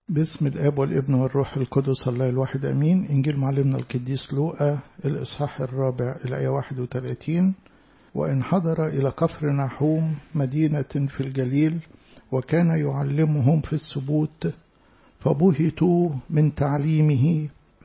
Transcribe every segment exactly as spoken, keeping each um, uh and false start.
باسم الآب والابن والروح القدس الله الواحد أمين. إنجيل معلمنا القديس لوقا الإصحاح الرابع الآية واحد وثلاثين. وإن حضر إلى كفر نحوم مدينة في الجليل وكان يعلمهم في السبوت فبهتوا من تعليمه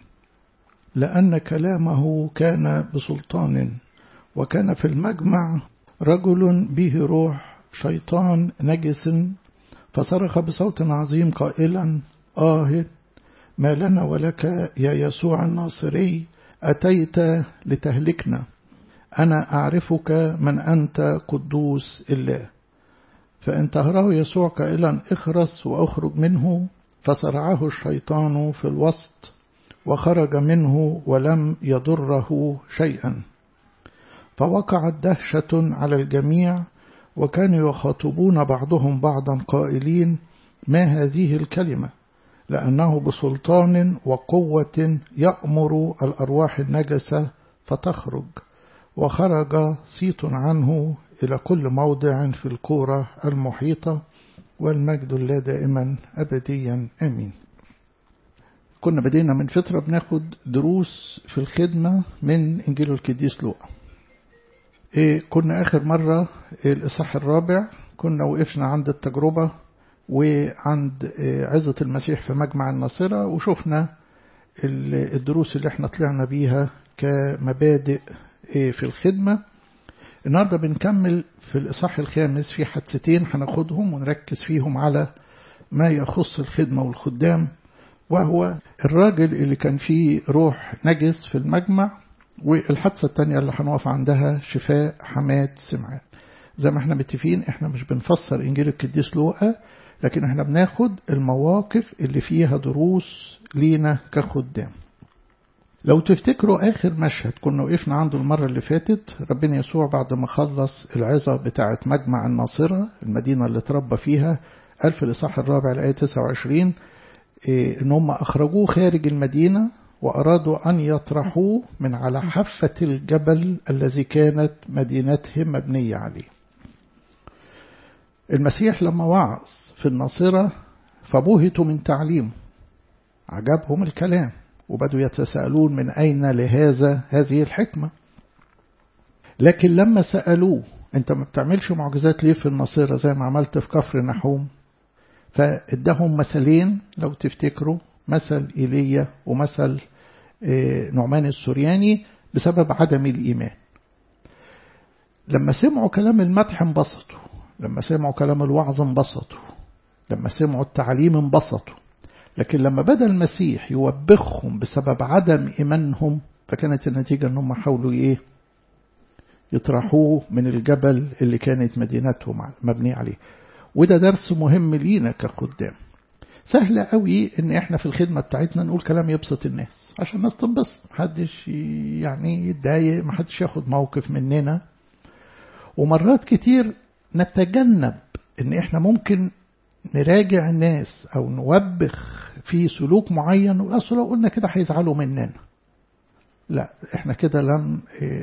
لأن كلامه كان بسلطان. وكان في المجمع رجل به روح شيطان نجس فصرخ بصوت عظيم قائلا: آه ما لنا ولك يا يسوع الناصري، أتيت لتهلكنا؟ أنا أعرفك من أنت قدوس الله. فانتهره يسوع قائلا: اخرس وأخرج منه. فصرعه الشيطان في الوسط وخرج منه ولم يضره شيئا. فوقعت دهشة على الجميع وكانوا يخاطبون بعضهم بعضا قائلين: ما هذه الكلمة؟ لأنه بسلطان وقوة يأمر الأرواح النجسة فتخرج. وخرج صيت عنه إلى كل موضع في الكورة المحيطة، والمجد الله دائما أبديا آمين. كنا بدينا من فترة بناخد دروس في الخدمة من إنجيل القديس لوقا. إيه كنا آخر مرة الإصحاح الرابع كنا وقفنا عند التجربة وعند إيه عزة المسيح في مجمع الناصرة، وشفنا الدروس اللي احنا طلعنا بيها كمبادئ إيه في الخدمة. النهاردة بنكمل في الإصحاح الخامس في حادثتين هناخدهم ونركز فيهم على ما يخص الخدمة والخدام، وهو الراجل اللي كان فيه روح نجس في المجمع، والحادثة الثانية اللي هنقف عندها شفاء حماة سمعان. زي ما احنا متفقين احنا مش بنفسر إنجيل القديس لوقا، لكن احنا بناخد المواقف اللي فيها دروس لينا كخدام. لو تفتكروا آخر مشهد كنا وقفنا عنده المرة اللي فاتت، ربنا يسوع بعد ما خلص العظة بتاعة مجمع الناصرة المدينة اللي تربى فيها، قال في الإصحاح الرابع الآية تسعة وعشرين إيه ان هم أخرجوه خارج المدينة وأرادوا أن يطرحوه من على حافة الجبل الذي كانت مدينتهم مبنية عليه. المسيح لما وعظ في الناصرة فبهتوا من تعليمه، عجبهم الكلام وبدوا يتساءلون من أين لهذا هذه الحكمة. لكن لما سألوه أنت ما بتعملش معجزات ليه في الناصرة زي ما عملت في كفر نحوم، فادهم مثلين لو تفتكروا، مثل إيليا ومثل نعمان السورياني بسبب عدم الإيمان. لما سمعوا كلام المدح انبسطوا، لما سمعوا كلام الوعظ انبسطوا، لما سمعوا التعليم انبسطوا. لكن لما بدأ المسيح يوبخهم بسبب عدم إيمانهم، فكانت النتيجة أنهم حاولوا إيه؟ يطرحوه من الجبل اللي كانت مدينتهم مبنية عليه. وده درس مهم لينا كخدام. سهل قوي ان احنا في الخدمة بتاعتنا نقول كلام يبسط الناس عشان الناس تنبسط، محدش يعني يتضايق، محدش ياخد موقف مننا. ومرات كتير نتجنب ان احنا ممكن نراجع الناس او نوبخ في سلوك معين، واصلا لو قلنا كده هيزعلوا مننا. لا، احنا كده لم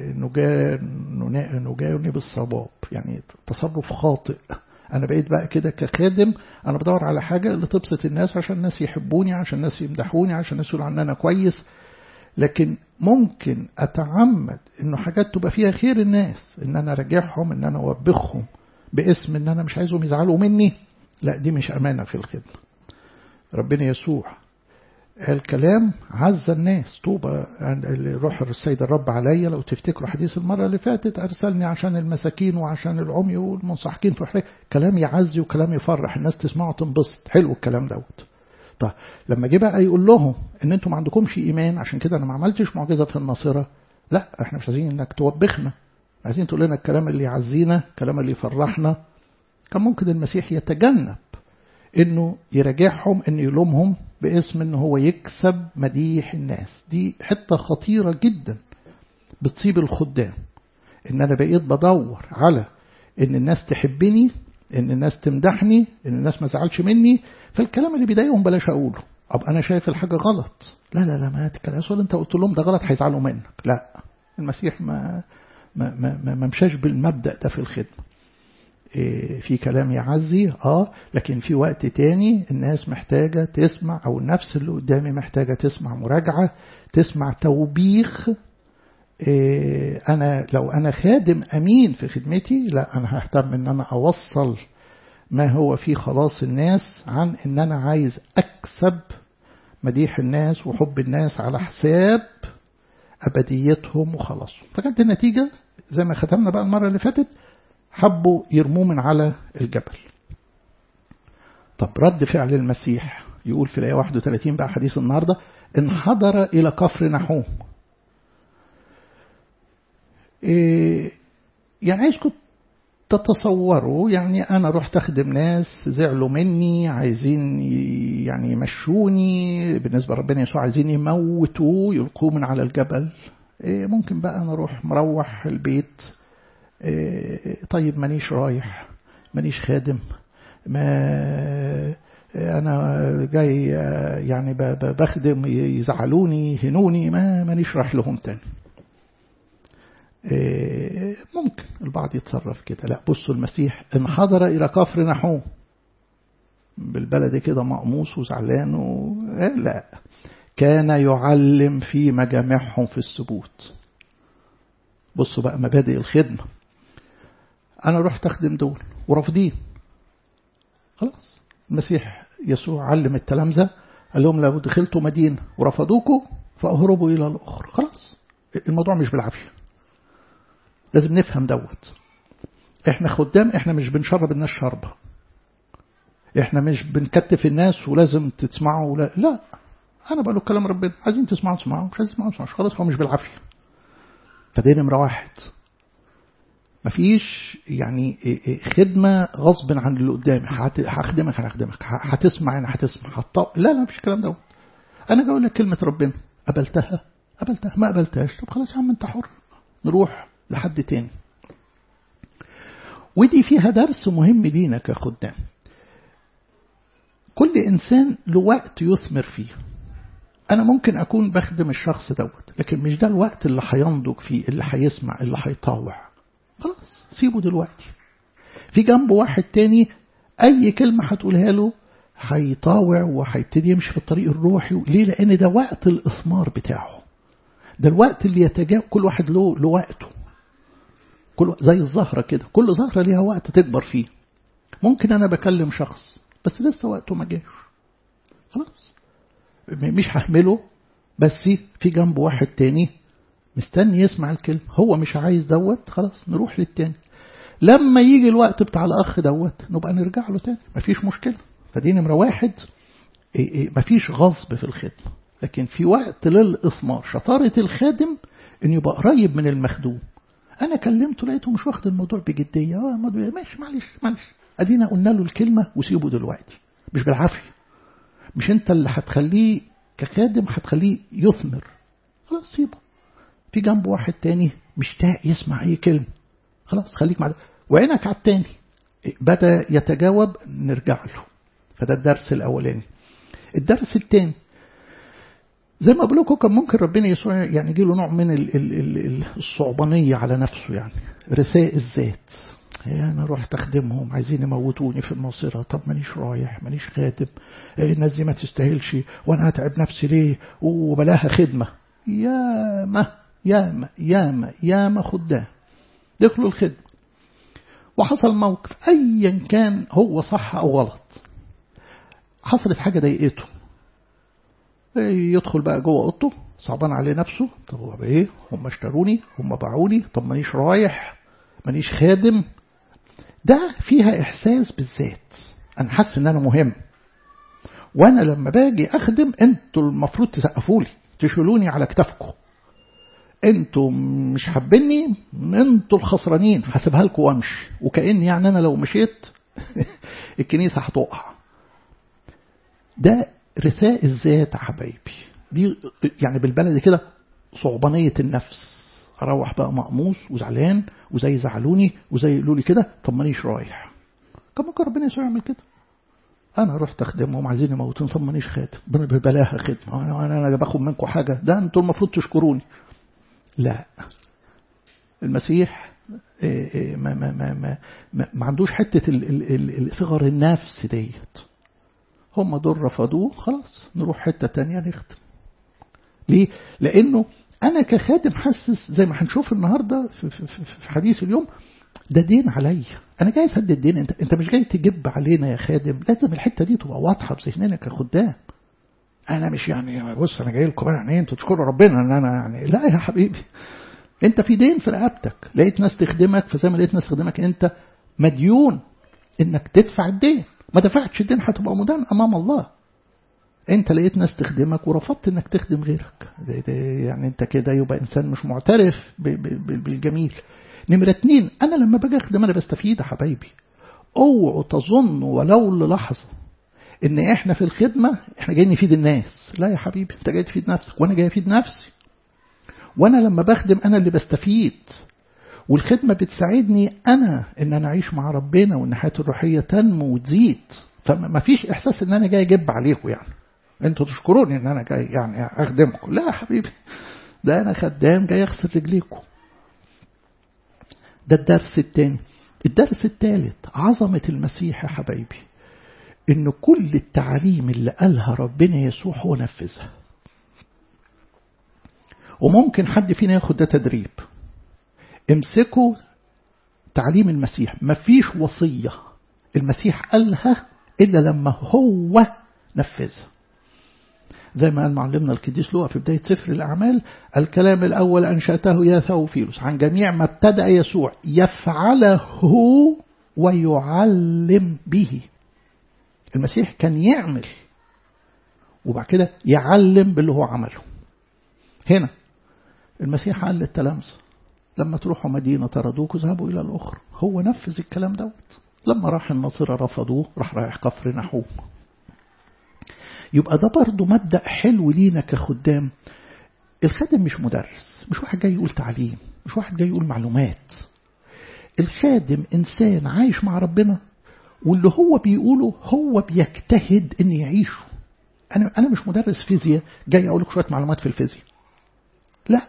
نجانب بالصواب، يعني تصرف خاطئ. أنا بقيت بقى كده كخادم أنا بدور على حاجة اللي تبسط الناس عشان الناس يحبوني، عشان الناس يمدحوني، عشان الناس يقولوا عننا كويس. لكن ممكن أتعمد إنه حاجات تبقى فيها خير الناس، إن أنا أرجعهم، إن أنا أوبخهم باسم إن أنا مش عايزهم يزعلوا مني. لا، دي مش أمانة في الخدمة. ربنا يسوع الكلام عز الناس، طوبى روح السيد الرب عليا. لو تفتكروا حديث المرة اللي فاتت، أرسلني عشان المساكين وعشان العمي والمنصحكين في حرية. كلام يعزي وكلام يفرح الناس تسمعه تنبسط، حلو الكلام دوت. طيب لما جه بقى يقول لهم ان انتم ما عندكمش ايمان عشان كده انا ما عملتش معجزة في الناصرة، لا احنا مش عايزين انك توبخنا، عايزين تقول لنا الكلام اللي يعزينا، الكلام اللي يفرحنا. كان ممكن المسيح يتجنب انه يراجعهم، انه يلومهم باسم انه هو يكسب مديح الناس. دي حتة خطيرة جدا بتصيب الخدام، ان انا بقيت بدور على ان الناس تحبني، ان الناس تمدحني، ان الناس ما زعلش مني، فالكلام اللي بيضايقهم بلاش اقوله. اب انا شايف الحاجة غلط، لا لا لا ما تتكلمش، انت قلت لهم ده غلط هيزعلوا منك. لا، المسيح ما ما ما ما مشاش بالمبدأ ده في الخدمة. في كلام يعزي اه لكن في وقت تاني الناس محتاجة تسمع، أو النفس اللي قدامي محتاجة تسمع مراجعة، تسمع توبيخ. أنا لو أنا خادم أمين في خدمتي، لا أنا ههتم أن أنا أوصل ما هو فيه خلاص الناس، عن أن أنا عايز أكسب مديح الناس وحب الناس على حساب أبديتهم وخلاص. فكانت النتيجة زي ما ختمنا بقى المرة اللي فاتت، حبوا يرموه من على الجبل. طب رد فعل المسيح يقول في الآية واحد وثلاثين بقى حديث النهاردة، انحدر إلى كفر نحوم. إيه يعني عايزكم تتصوروا، يعني أنا رحت أخدم ناس زعلوا مني، عايزين يعني يمشوني، بالنسبة لربنا يسوع عايزين يموتوه يلقوه من على الجبل. إيه ممكن بقى أنا أروح مروح البيت، إيه طيب مانيش رايح، مانيش خادم، ما أنا جاي يعني بخدم يزعلوني يهنوني، ما مانيش رايح لهم تاني. ممكن البعض يتصرف كده. لا بصوا المسيح انحدر إلى كفر نحوم، بالبلد كده مقموص وزعلان و... لا كان يعلم في مجامعهم في السبوت. بصوا بقى مبادئ الخدمة. أنا رحت أخدم دول ورافضين، خلاص المسيح يسوع علم التلامذة قال لهم لو دخلتوا مدينة ورفضوكوا فأهربوا إلى الأخرى. خلاص الموضوع مش بالعافية، لازم نفهم دوت. احنا خدام، احنا مش بنشرب الناس شربة، احنا مش بنكتف الناس ولازم تسمعوا ولا لا. انا بقول كلام ربنا، عايزين تسمعوا تسمعوا، مش عايزين تسمعوا تسمعوا، خلاص هو مش بالعافية. فدي نمرة واحد. مفيش يعني خدمة غصب عن اللي قدامي، هخدمك هخدمك، هتسمع انا هتسمع هتطق. لا لا مفيش الكلام دوت. انا جاي اقول لك كلمة ربنا، قبلتها قبلتها ما قبلتهاش، طب خلاص يا عم انت حر، نروح لحد تاني. ودي فيها درس مهم لينا كخدام. كل إنسان له وقت يثمر فيه. أنا ممكن أكون بخدم الشخص دوت، لكن مش ده الوقت اللي هينضج فيه، اللي هيسمع، اللي هيطاوع. خلاص سيبه دلوقتي. في جنبه واحد تاني أي كلمة هتقولها له هيطاوع وهيبتدي يمشي في الطريق الروحي. ليه؟ لأن ده وقت الإثمار بتاعه، ده الوقت اللي يتجاوب. كل واحد له له وقته، كل زي الزهرة كده، كل زهرة ليها وقت تكبر فيه. ممكن أنا بكلم شخص بس لسه وقته ما جاش، خلاص مش هحمله، بس في جنبه واحد تاني مستني يسمع الكلمة، هو مش عايز دوت، خلاص نروح للتاني. لما يجي الوقت بتاع الأخ دوت نبقى نرجع له تاني، مفيش مشكلة. فدي نمرة واحد. مفيش غصب في الخدمة، لكن في وقت للإثمار. شطارة الخادم إنه يبقى قريب من المخدوم. أنا كلمته لقيته مش واخد الموضوع بجدية، اه ماشي معلش معلش، أدينا قلنا له الكلمة وسيبه دلوقتي، مش بالعافية. مش أنت اللي هتخليه كخادم، هتخليه يثمر، خلاص سيبه. في جنبه واحد تاني مشتاق يسمع أي كلمة، خلاص خليك مع ده، وعينك على التاني بدأ يتجاوب نرجع له. فده الدرس الأولاني. الدرس التاني زي ما بقولكم كان ممكن ربنا يسوع يعني يجي له نوع من الصعبانية على نفسه، يعني رثاء الذات. أنا رحت أخدمهم عايزين يموتوني في الناصرة، طب مانيش رايح مانيش خادم، الناس دي ما تستاهلش وأنا هتعب نفسي ليه وبلاها خدمة. ياما ياما ياما ياما خدام دخلوا الخدمة وحصل موقف أيا كان هو صح أو غلط، حصلت حاجة ضايقته، يدخل بقى جوه اوضته صعبان عليه نفسه. طب هو ايه، هم اشتروني، هم باعوني، طب مانيش رايح مانيش خادم. ده فيها احساس بالذات، انا حاسس ان انا مهم، وانا لما باجي اخدم انتوا المفروض تسقفوا لي تشيلوني على كتافكم، انتوا مش حابيني انتوا الخسرانين، هسيبها لكم وامشي، وكأن يعني انا لو مشيت الكنيسه هتقع. ده رثاء الذات يا حبايبي، دي يعني بالبلد كده صعبانية النفس. اروح بقى مقموص وزعلان وزي زعلوني وزي يقولوا لي كده، طب مانيش رايح. كم ممكن ربنا يسوع يعمل كده؟ انا رحت اخدمهم عايزين يموتون، طب مانيش خادم، بلاها خدمه، انا انا باخد منكم حاجه، ده انتوا المفروض تشكروني. لا، المسيح ما ما ما ما, ما, ما عندوش حتة صغر النفس ديت. هم دول رفضوه، خلاص نروح حتة تانية نخدم. ليه؟ لأنه أنا كخادم حسس زي ما هنشوف النهاردة في, في, في, في حديث اليوم، ده دين عليا، أنا جاي أسدد دين. أنت أنت مش جاي تجب علينا يا خادم، لازم الحتة دي تبقى واضحة بذهننا كخدام. أنا مش يعني بص أنا جاي لكم يعني أنتوا تشكروا ربنا إن أنا يعني، لا يا حبيبي، أنت في دين في رقبتك. لقيت ناس تخدمك، فزي ما لقيت ناس تخدمك أنت مديون إنك تدفع الدين. ما دفعتش الدين هتبقى مدان أمام الله. أنت لقيت ناس تخدمك ورفضت إنك تخدم غيرك، ده ده يعني أنت كده يبقى إنسان مش معترف بالجميل. نمرة اتنين، أنا لما باجي أخدم أنا بستفيد يا حبايبي. اوعوا تظنوا ولو للحظة إن إحنا في الخدمة إحنا جايين نفيد الناس. لا يا حبيبي، أنت جاي تفيد نفسك وأنا جاي أفيد نفسي. وأنا لما بخدم أنا اللي بستفيد، والخدمة بتساعدني أنا إن أنا أعيش مع ربنا وإن حياتي الروحية تنمو وتزيد. فما فيش إحساس إن أنا جاي أجب عليكم يعني أنتوا تشكروني إن أنا جاي يعني أخدمكم. لا يا حبيبي، ده أنا خدام جاي أغسل رجليكم. ده الدرس الثاني. الدرس الثالث، عظمة المسيح يا حبايبي، إن كل التعليم اللي قالها ربنا يسوع هو نفذها. وممكن حد فينا ياخد ده تدريب. امسكوا تعليم المسيح، مفيش وصية المسيح قالها إلا لما هو نفذها. زي ما قال معلمنا القديس لوقا في بداية سفر الأعمال، الكلام الأول أنشأته يا ثوفيلوس عن جميع ما ابتدأ يسوع يفعله ويعلم به. المسيح كان يعمل وبعد كده يعلم باللي هو عمله. هنا المسيح قال للتلامذة لما تروحوا مدينة تردوك ذهبوا إلى الأخرى. هو نفذ الكلام دوت. لما راح النصارى رفضوه، راح رايح كفر نحوم. يبقى ده برضو مبدأ حلو لينا كخدام. الخادم مش مدرس، مش واحد جاي يقول تعليم، مش واحد جاي يقول معلومات. الخادم إنسان عايش مع ربنا، واللي هو بيقوله هو بيجتهد إن يعيشه. أنا أنا مش مدرس فيزياء جاي أقول لك شوية معلومات في الفيزياء. لا،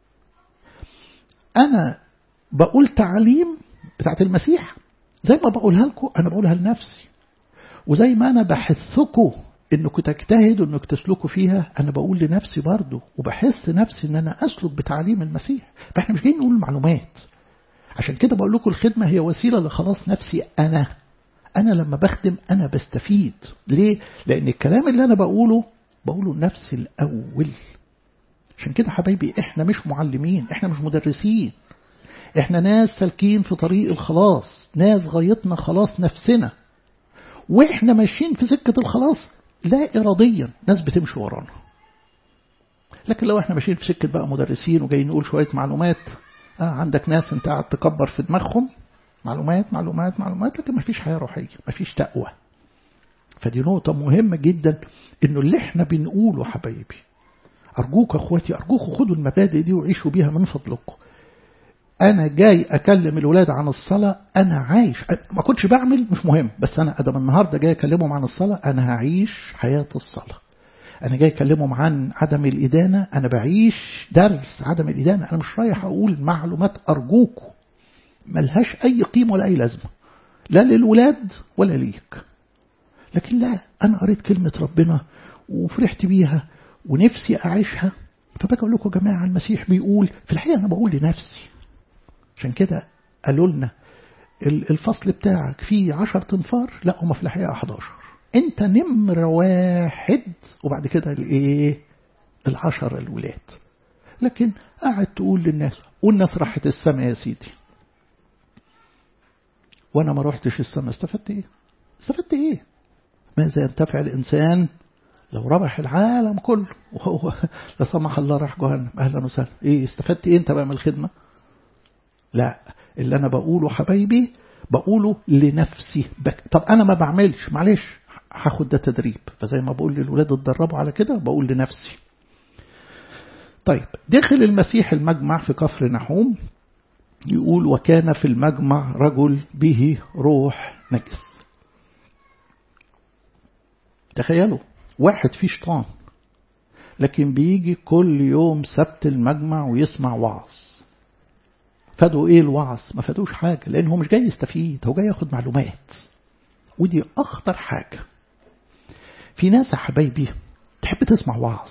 أنا بقول تعليم بتاعت المسيح زي ما بقولها لكم أنا بقولها لنفسي، وزي ما أنا بحثكم إنكم تجتهدوا إنكم تسلكوا فيها أنا بقول لنفسي برضو، وبحث نفسي إن أنا أسلك بتعليم المسيح. فإحنا مش جايين نقول معلومات. عشان كده بقول لكم الخدمة هي وسيلة لخلاص نفسي. أنا أنا لما بخدم أنا بستفيد. ليه؟ لأن الكلام اللي أنا بقوله بقوله لنفسي الأول. عشان كده حبايبي إحنا مش معلمين، إحنا مش مدرسين، إحنا ناس سالكين في طريق الخلاص، ناس غايتنا خلاص نفسنا، وإحنا ماشيين في سكة الخلاص لا إراديا، ناس بتمشي ورانا. لكن لو إحنا ماشيين في سكة بقى مدرسين وجايين نقول شوية معلومات، آه عندك ناس أنت قاعد تكبر في دماغهم معلومات معلومات معلومات، لكن مفيش حياة روحية، مفيش تقوى. فدي نقطة مهمة جدا، إنه اللي إحنا بنقوله حبايبي، أرجوك أخواتي، أرجوكم خدوا المبادئ دي وعيشوا بيها من فضلكم. أنا جاي أكلم الولاد عن الصلاة، أنا عايش، ما كنتش بعمل مش مهم، بس أنا أدم النهاردة جاي أكلمهم عن الصلاة، أنا هعيش حياة الصلاة. أنا جاي أكلمهم عن عدم الإدانة، أنا بعيش درس عدم الإدانة. أنا مش رايح أقول معلومات أرجوكم ملهاش أي قيمة ولا أي لازمة، لا للولاد ولا ليك. لكن لا، أنا قريت كلمة ربنا وفرحت بيها ونفسي أعيشها، فبقى أقول لكم يا جماعة المسيح بيقول. في الحقيقة أنا بقول لنفسي. عشان كده قالوا لنا الفصل بتاعك فيه عشر تنفار، لا هم في الحقيقة أحد عشر. أنت نمر واحد وبعد كده الإيه العشر الولاد. لكن قاعد تقول للناس والناس راحت السماء يا سيدي، وأنا ما روحتش السماء، استفدت إيه؟ استفدت إيه؟ ماذا ينتفع الإنسان لو ربح العالم كله وهو لا سمح الله راح جهنم؟ أهلا وسهلا. إيه استفدت إيه أنت بقى من الخدمة؟ لا، اللي أنا بقوله حبايبي بقوله لنفسي. بك... طب أنا ما بعملش، معلش هاخد ده تدريب. فزي ما بقول للولاد اتدربوا على كده بقول لنفسي. طيب، دخل المسيح المجمع في كفر نحوم، يقول وكان في المجمع رجل به روح نجس. تخيلوا واحد فيه شيطان، لكن بيجي كل يوم سبت المجمع ويسمع وعظ. فادوا ايه الوعظ؟ ما فادوش حاجة، لان هو مش جاي يستفيد، هو جاي ياخد معلومات. ودي اخطر حاجة. في ناس يا حبايبي تحب تسمع وعظ،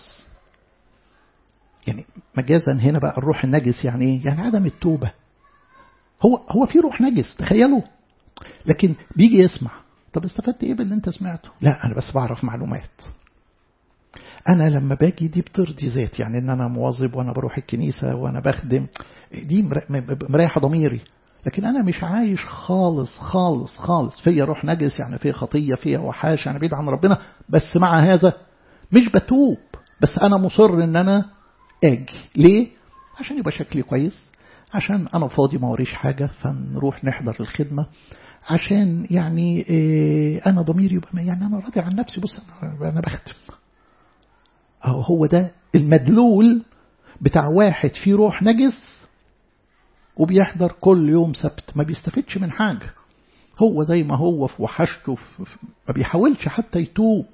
يعني مجازا هنا بقى الروح النجس يعني ايه؟ يعني عدم التوبة. هو هو في روح نجس تخيلوا، لكن بيجي يسمع. طب استفدت ايه باللي انت سمعته؟ لا انا بس بعرف معلومات. انا لما باجي دي بترضي ذات، يعني ان انا مواظب وانا بروح الكنيسة وانا بخدم، دي مريحة ضميري. لكن انا مش عايش خالص خالص خالص، فيا روح نجس، يعني فيا خطية، فيا وحاش، يعني بعيد عن ربنا. بس مع هذا مش بتوب، بس انا مصر ان انا اجي. ليه؟ عشان يبقى شكلي كويس، عشان انا فاضي ما وريش حاجة فنروح نحضر الخدمة، عشان يعني إيه انا ضميري يبقى يعني انا راضي عن نفسي، بص انا, أنا بخدم. أهو هو ده المدلول بتاع واحد فيه روح نجس وبيحضر كل يوم سبت، ما بيستفدش من حاجة. هو زي ما هو في وحشته، ما بيحاولش حتى يتوب.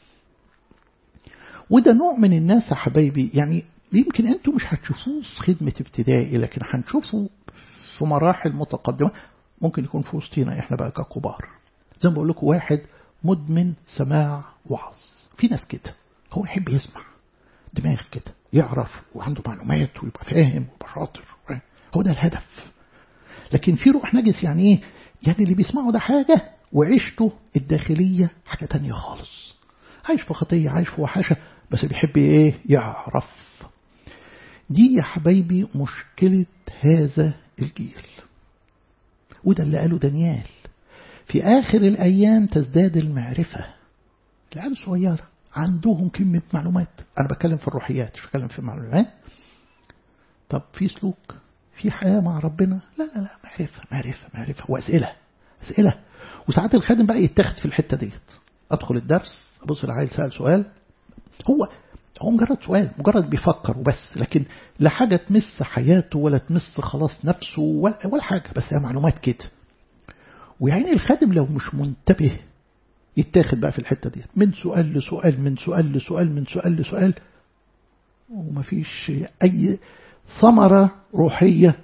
وده نوع من الناس يا حبايبي، يعني يمكن أنتم مش هتشوفوه في خدمة ابتدائي، لكن هنشوفه في مراحل متقدمة. ممكن يكون في وسطينا إحنا بقى ككبار. زي ما بقول لكم، واحد مدمن سماع وعظ. في ناس كده هو يحب يسمع، دماغ كده يعرف وعنده معلومات ويبقى فاهم ويبقى شاطر، هو ده الهدف. لكن في روح نجس يعني ايه؟ يعني اللي بيسمعه ده حاجة وعيشته الداخلية حاجة تانية خالص. عايش في خطية، عايش في وحشة، بس بيحب ايه؟ يعرف. دي يا حبايبي مشكلة هذا الجيل. وده اللي قاله دانيال، في آخر الأيام تزداد المعرفة. العيال صغيرة عندهم كمية معلومات. أنا بتكلم في الروحيات، مش بتكلم في المعلومات. طب في سلوك، في حياة مع ربنا؟ لا لا لا، معرفة معرفة معرفة وأسئلة أسئلة. وساعات الخادم بقى يتاخد في الحتة ديت. أدخل الدرس أبص العيل سأل سؤال، هو هو مجرد سؤال، مجرد بيفكر وبس، لكن لا حاجة تمس حياته ولا تمس خلاص نفسه ولا, ولا حاجة، بس هي معلومات كده. ويعني الخادم لو مش منتبه يتاخد بقى في الحتة ديت، من سؤال لسؤال، من سؤال لسؤال، من سؤال لسؤال، ومفيش أي ثمرة روحية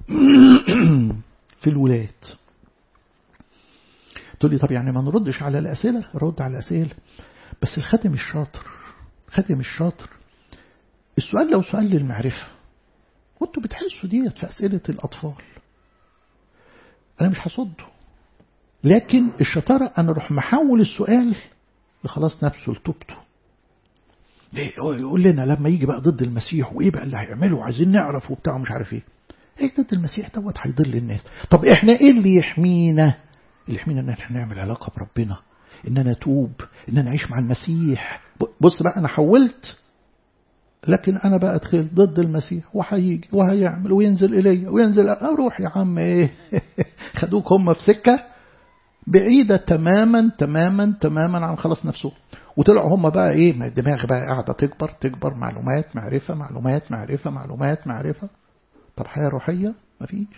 في الولاد. تقول لي طب يعني ما نردش على الأسئلة؟ رد على الأسئلة، بس الخادم الشاطر، الخادم الشاطر السؤال لو سؤال للمعرفة، وانتوا بتحسوا ديت في أسئلة الأطفال، أنا مش هصده. لكن الشطارة أنا أروح محول السؤال لخلاص نفسه لتوبته. يقول لنا لما يجي بقى ضد المسيح وإيه بقى اللي هيعمله، عايزين نعرف وبتاع مش عارف إيه. إيه ضد المسيح دوت هيضل الناس. طب إحنا إيه اللي يحمينا؟ اللي يحمينا إن إحنا نعمل علاقة بربنا، إن أنا أتوب، إن أنا أعيش مع المسيح. بص بقى أنا حولت، لكن أنا بقى أدخل ضد المسيح وهيجي وهيعمل وينزل إلي وينزل. أروح يا عم إيه خدوك هم في سكة بعيدة تماما تماما تماما عن خلاص نفسه. وطلعوا هم بقى إيه، ما الدماغ بقى قاعدة تكبر تكبر، معلومات معرفة معلومات معرفة معلومات معرفة. طب حياة روحية مفيش.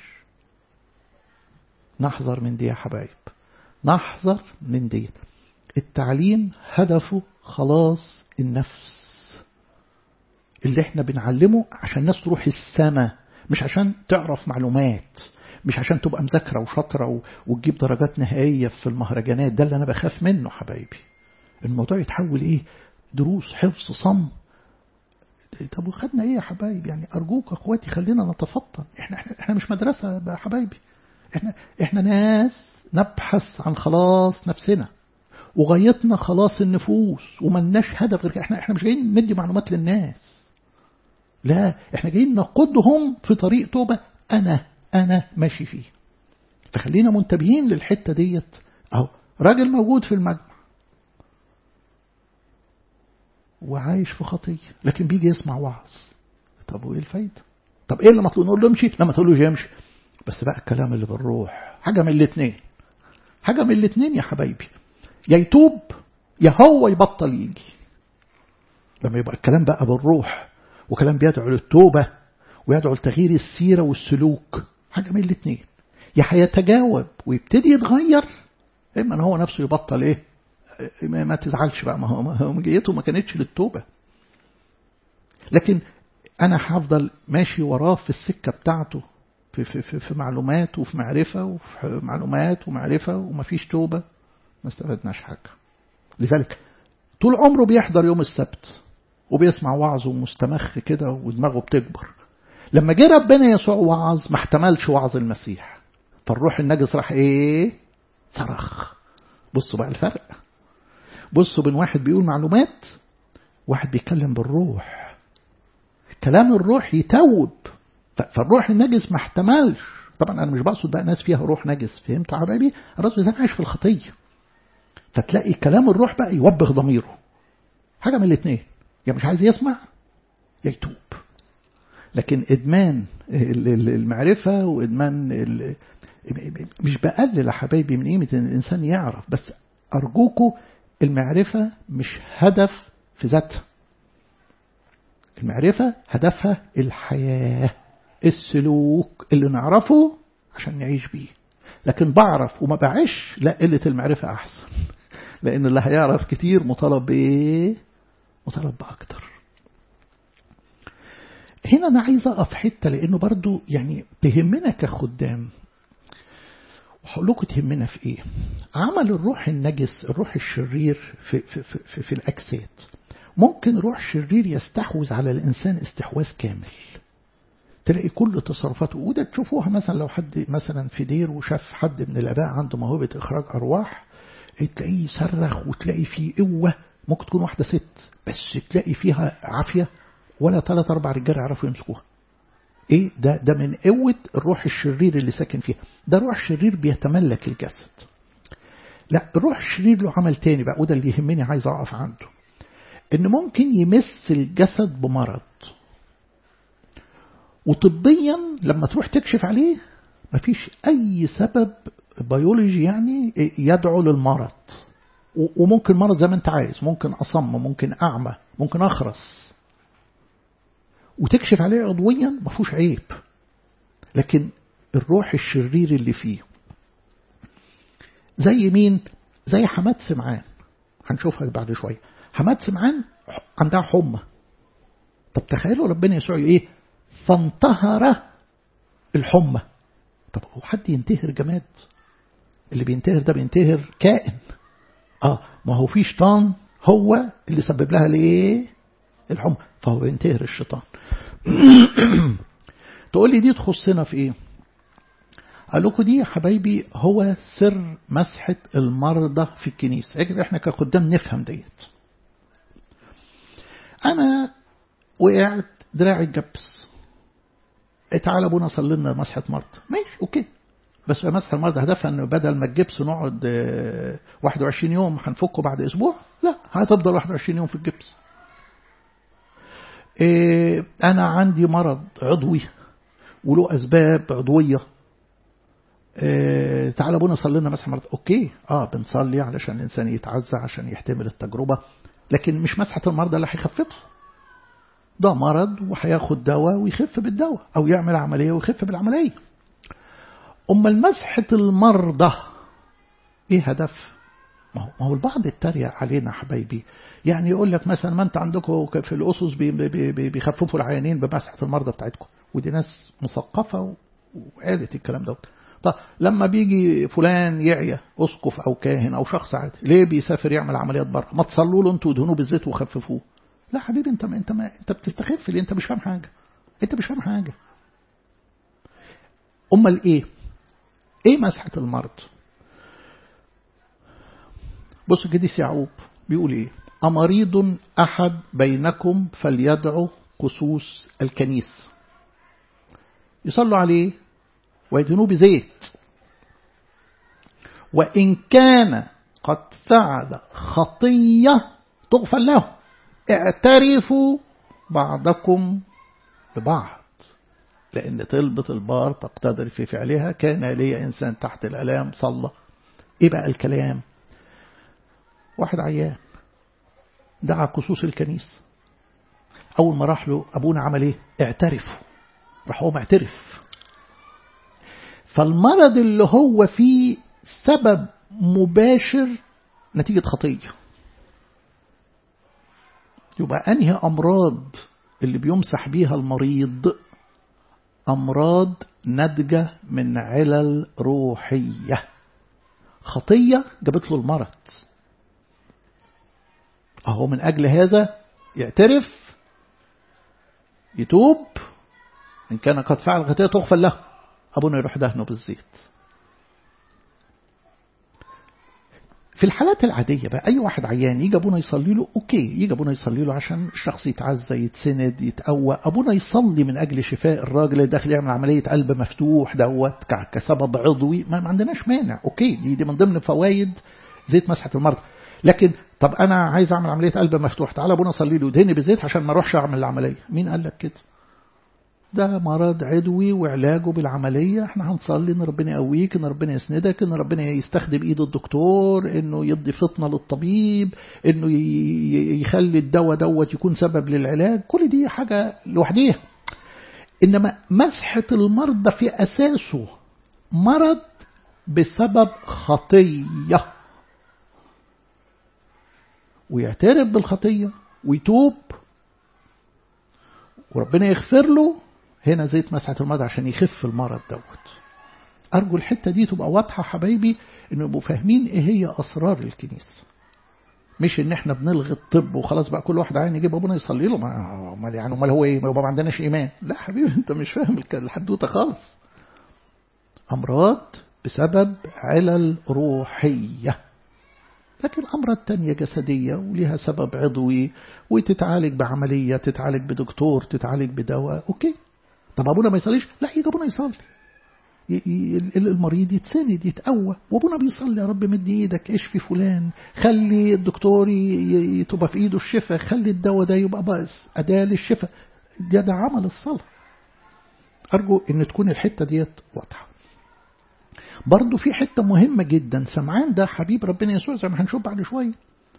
نحذر من دي يا حبايب، نحذر من دي. التعليم هدفه خلاص النفس، اللي احنا بنعلمه عشان الناس تروح السماء، مش عشان تعرف معلومات، مش عشان تبقى مذاكرة وشاطرة وتجيب درجات نهائية في المهرجانات. ده اللي أنا بخاف منه حبايبي. الموضوع يتحول إيه؟ دروس حفظ صم. طب وخدنا إيه يا حبايبي؟ يعني أرجوك أخواتي خلينا نتفطن. إحنا, إحنا, إحنا مش مدرسة يا حبايبي، إحنا, إحنا ناس نبحث عن خلاص نفسنا وغايتنا خلاص النفوس، وملناش هدف غير إحنا, إحنا مش جايين ندي معلومات للناس، لا إحنا جايين نقودهم في طريق توبة أنا أنا ماشي فيه. فخلينا منتبهين للحتة ديت. أهو راجل موجود في المجمع وعايش في خطية، لكن بيجي يسمع وعظ. طب وإيه الفايدة؟ طب إيه اللي مطلوب؟ نقول له امشي؟ لما تقول له يمشي، بس بقى الكلام اللي بالروح حاجة من الاثنين، حاجة من الاثنين يا حبايبي، يا يتوب يا هو يبطل يجي. لما يبقى الكلام بقى بالروح وكلام بيدعو للتوبة ويدعو لتغيير السيرة والسلوك، حاجة من الاثنين، يا هيتجاوب ويبتدي يتغير، إما أن هو نفسه يبطل إيه، ما تزعلش بقى، ما هو مجيته ما كانتش للتوبة. لكن أنا هفضل ماشي وراه في السكة بتاعته في, في, في, في معلومات وفي معرفة وفي معلومات ومعرفة ومفيش توبة، ما استفدناش حاجة. لذلك طول عمره بيحضر يوم السبت وبيسمع وعظ ومستمخ كده ودماغه بتكبر. لما جه ربنا يسوع وعظ ما احتملش وعظ المسيح، فالروح النجس راح ايه؟ صرخ. بصوا بقى الفرق، بصوا بين واحد بيقول معلومات واحد بيتكلم بالروح. كلام الروح يتوب، فالروح النجس ما احتملش. طبعا انا مش بقصد بقى ناس فيها روح نجس، فهمتوا يا حبايبي؟ الرجل زي عايش في الخطيه، فتلاقي كلام الروح بقى يوبخ ضميره. حاجه من الاثنين، يا مش عايز يسمع يا يتوب. لكن ادمان المعرفه وادمان ال... مش بقلل يا حبايبي من قيمه ان الانسان يعرف، بس ارجوكوا المعرفه مش هدف في ذاتها. المعرفه هدفها الحياه، السلوك اللي نعرفه عشان نعيش بيه. لكن بعرف وما بعيش، لا، قله المعرفه احسن، لان اللي هيعرف كتير مطالب بايه؟ مطالب باكتر. هنا أنا عايز أقف حتة، لأنه برضو يعني تهمنا كخدام، وهقول لكم تهمنا في إيه. عمل الروح النجس، الروح الشرير في, في, في, في, في الأجساد. ممكن روح شرير يستحوذ على الإنسان استحواذ كامل، تلاقي كل تصرفاته. وده تشوفوها مثلا لو حد مثلا في دير وشاف حد من الآباء عنده موهبة إخراج أرواح، تلاقيه يصرخ وتلاقي فيه قوة. ممكن تكون واحدة ست بس تلاقي فيها عافية، ولا ثلاث أربع رجال يعرفوا يمسكوها. إيه ده؟ ده من قوة الروح الشرير اللي ساكن فيها. ده روح شرير بيتملك الجسد. لا، الروح الشرير له عمل تاني بقى، وده اللي يهمني عايز أقف عنده. إن ممكن يمس الجسد بمرض، وطبيا لما تروح تكشف عليه مفيش أي سبب بيولوجي يعني يدعو للمرض. وممكن مرض زي ما أنت عايز، ممكن أصم، ممكن أعمى، ممكن أخرس، وتكشف عليه عضويا ما فيهوش عيب. لكن الروح الشرير اللي فيه زي مين؟ زي حماد سمعان، هنشوفها بعد شوية. حماد سمعان عندها حمى. طب تخيلوا ربنا يسوع ايه؟ فانتهر الحمى. طب هو حد ينتهر جماد؟ اللي بينتهر ده بينتهر كائن. اه ما هو في شيطان هو اللي سبب لها ليه الحمى، فهو بينتهر الشيطان. تقول لي دي تخصنا في ايه؟ قال لكم دي يا حبايبي هو سر مسحة المرضى في الكنيسة. اجل احنا كخدام نفهم ديت. انا وقعت دراعي الجبس، تعالى ابونا صلي لنا مسحة مرضى، ماشي اوكي. بس مسحة المرضى هدفها انه بدل ما الجبس نقعد واحد وعشرين يوم هنفكه بعد اسبوع، لا، هتفضل واحد وعشرين يوم في الجبس. إيه، انا عندي مرض عضوي وله اسباب عضويه، إيه، تعالى ابونا صلي لنا مسحه مرض، اوكي، اه بنصلي علشان الانسان يتعزى عشان يحتمل التجربه، لكن مش مسحه المرضى اللي هيخففه. ده مرض وهياخد دواء ويخف بالدواء، او يعمل عمليه ويخف بالعمليه. اما مسحه المرضى ايه هدف؟ ما هو ما هو البعض اتريق علينا حبايبي، يعني يقول لك مثلا ما انت عندكم في الاسس بيخففوا العيانين بمسحه المرضى بتاعتكم، ودي ناس مثقفه وقالت الكلام ده. طب لما بيجي فلان يعيا، اسقف او كاهن او شخص عادي، ليه بيسافر يعمل عمليات بره؟ ما تصلوا له انتوا ودهنوه بالزيت وخففوه. لا حبيبي، انت ما انت ما انت بتستخف ليه؟ انت مش فاهم حاجه، انت مش فاهم حاجه. امال ايه؟ ايه مسحه المرض؟ بص القديس يعقوب بيقول ايه؟ أمريض أحد بينكم فليدعو قسوس الكنيس يصلوا عليه ويدهنوه بزيت، وإن كان قد فعل خطية تغفر له، اعترفوا بعضكم لبعض، لأن طلبة البار تقتدر في فعلها. كان لي إنسان تحت الألام صلى. إيه بقى الكلام؟ واحد عيان دعا قسوس الكنيس، أول ما راح له أبونا عمل إيه؟ اعترف. راح هو معترف. فالمرض اللي هو فيه سبب مباشر نتيجة خطية. يبقى أنهي أمراض اللي بيمسح بيها المريض؟ أمراض ناتجة من علل روحية. خطية جابت له المرض، أهو من أجل هذا يعترف، يتوب، إن كان قد فعل خطية تغفر له، أبونا يروح دهنه بالزيت. في الحالات العادية بقى أي واحد عيان يجي أبونا يصلي له، أوكي، يجي أبونا يصلي له عشان الشخص يتعزى، يتسند، يتقوى. أبونا يصلي من أجل شفاء الراجل اللي داخل يعمل عملية قلب مفتوح دوت كسبب عضوي، ما عندناش مانع، أوكي، دي, دي من ضمن فوائد زيت مسحة المرض. لكن طب أنا عايز أعمل عملية قلب مفتوح، تعالى أبونا صلي له دهني بالزيت عشان ما أروحش أعمل العملية. مين قال لك كده؟ ده مرض عدوي وعلاجه بالعملية. احنا هنصلي ان ربنا يقويك، ان ربنا يسندك، ان ربنا يستخدم ايد الدكتور، انه يدي فطنة للطبيب، انه يخلي الدواء دوت يكون سبب للعلاج. كل دي حاجة لوحديها. انما مسحة المرضى في اساسه مرض بسبب خطية، ويعترف بالخطية ويتوب وربنا يغفر له، هنا زيت مسحة المرض عشان يخف المرض دوت. أرجو الحتة دي تبقى واضحة حبايبي، إنه يبقوا فاهمين إيه هي أسرار الكنيسة، مش إن إحنا بنلغي الطب وخلاص بقى كل واحد عين يجيب أبونا يصلي له، ما يعني ما هو إيه، ما ما عندناش إيمان. لا حبيبي، أنت مش فاهم الحدوتة خالص. أمراض بسبب علل روحية، لكن أمراض تانية جسدية وليها سبب عضوي وتتعالج بعملية، تتعالج بدكتور، تتعالج بدواء، أوكي. طب أبونا ما يصليش؟ لا، يجي أبونا يصلي، المريض يتسند، يتقوى، وأبونا بيصلي، يا رب مدي إيدك، اشفي فلان، خلي الدكتور يتبقى في إيده الشفاء، خلي الدواء ده يبقى بس أداة للشفاء. ده, ده عمل الصلاة. أرجو أن تكون الحتة ديت واضحة. برضو في حتة مهمة جدا، سمعان ده حبيب ربنا يسوع زي ما هنشوف بعد شوية.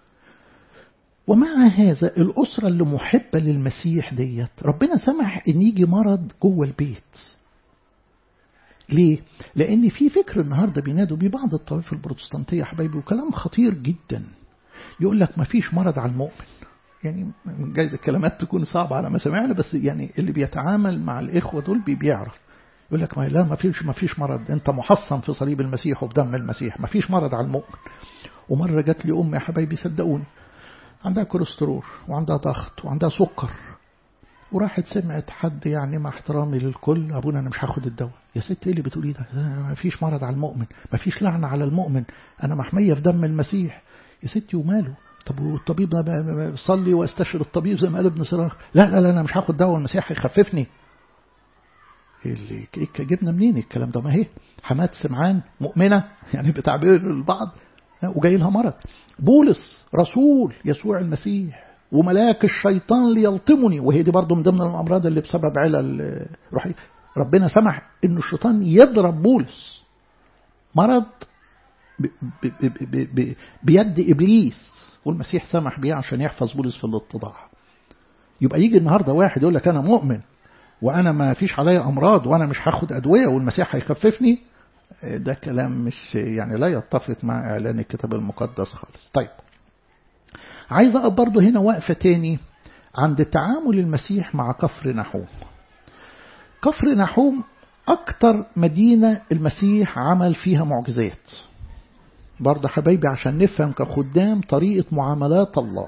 ومع هذا الأسرة اللي محبة للمسيح ديت ربنا سمح ان يجي مرض جوه البيت. ليه؟ لأن في فكر النهاردة بينادوا بيه بعض الطوائف البروتستانتية حبايبي، وكلام خطير جدا، يقول لك ما فيش مرض على المؤمن. يعني جايز الكلمات تكون صعبة على ما سمعنا، بس يعني اللي بيتعامل مع الإخوة دول بيعرف. يقول لك ما لا ما فيش ما فيش مرض، انت محصن في صليب المسيح وبدم المسيح، ما فيش مرض على المؤمن. ومره جات لي ام يا حبايبي صدقوني، عندها كوليسترول وعندها ضغط وعندها سكر، وراحت سمعت حد، يعني مع احترامي للكل، ابونا انا مش هاخد الدواء. يا ست ايه اللي بتقوليه ده؟ ما فيش مرض على المؤمن، ما فيش لعنه على المؤمن، انا محميه في دم المسيح. يا ستي وماله؟ طب والطبيب ده صلي واستشر الطبيب زي ما قال ابن سراخ. لا لا لا انا مش هاخد دواء، المسيح هيخففني. اللي جبنا منين الكلام ده؟ ما هي حماد سمعان مؤمنة يعني بتعبير البعض، وجاي لها مرض. بولس رسول يسوع المسيح وملاك الشيطان ليلطمني، وهي دي برضو من ضمن الأمراض اللي بسبب علل روحية. ربنا سمح إنه الشيطان يضرب بولس، مرض ب ب ب ب ب بيد إبليس، والمسيح سمح بيه عشان يحفظ بولس في الاتضاع. يبقى يجي النهاردة واحد يقول لك أنا مؤمن وأنا ما فيش عليا أمراض وأنا مش هاخد أدوية والمسيح هيخففني، ده كلام مش يعني لا يتفق مع إعلان الكتاب المقدس خالص. طيب عايز أقف برضو هنا وقفة تاني عند تعامل المسيح مع كفر نحوم. كفر نحوم أكتر مدينة المسيح عمل فيها معجزات، برضو حبايبي عشان نفهم كخدام طريقة معاملات الله.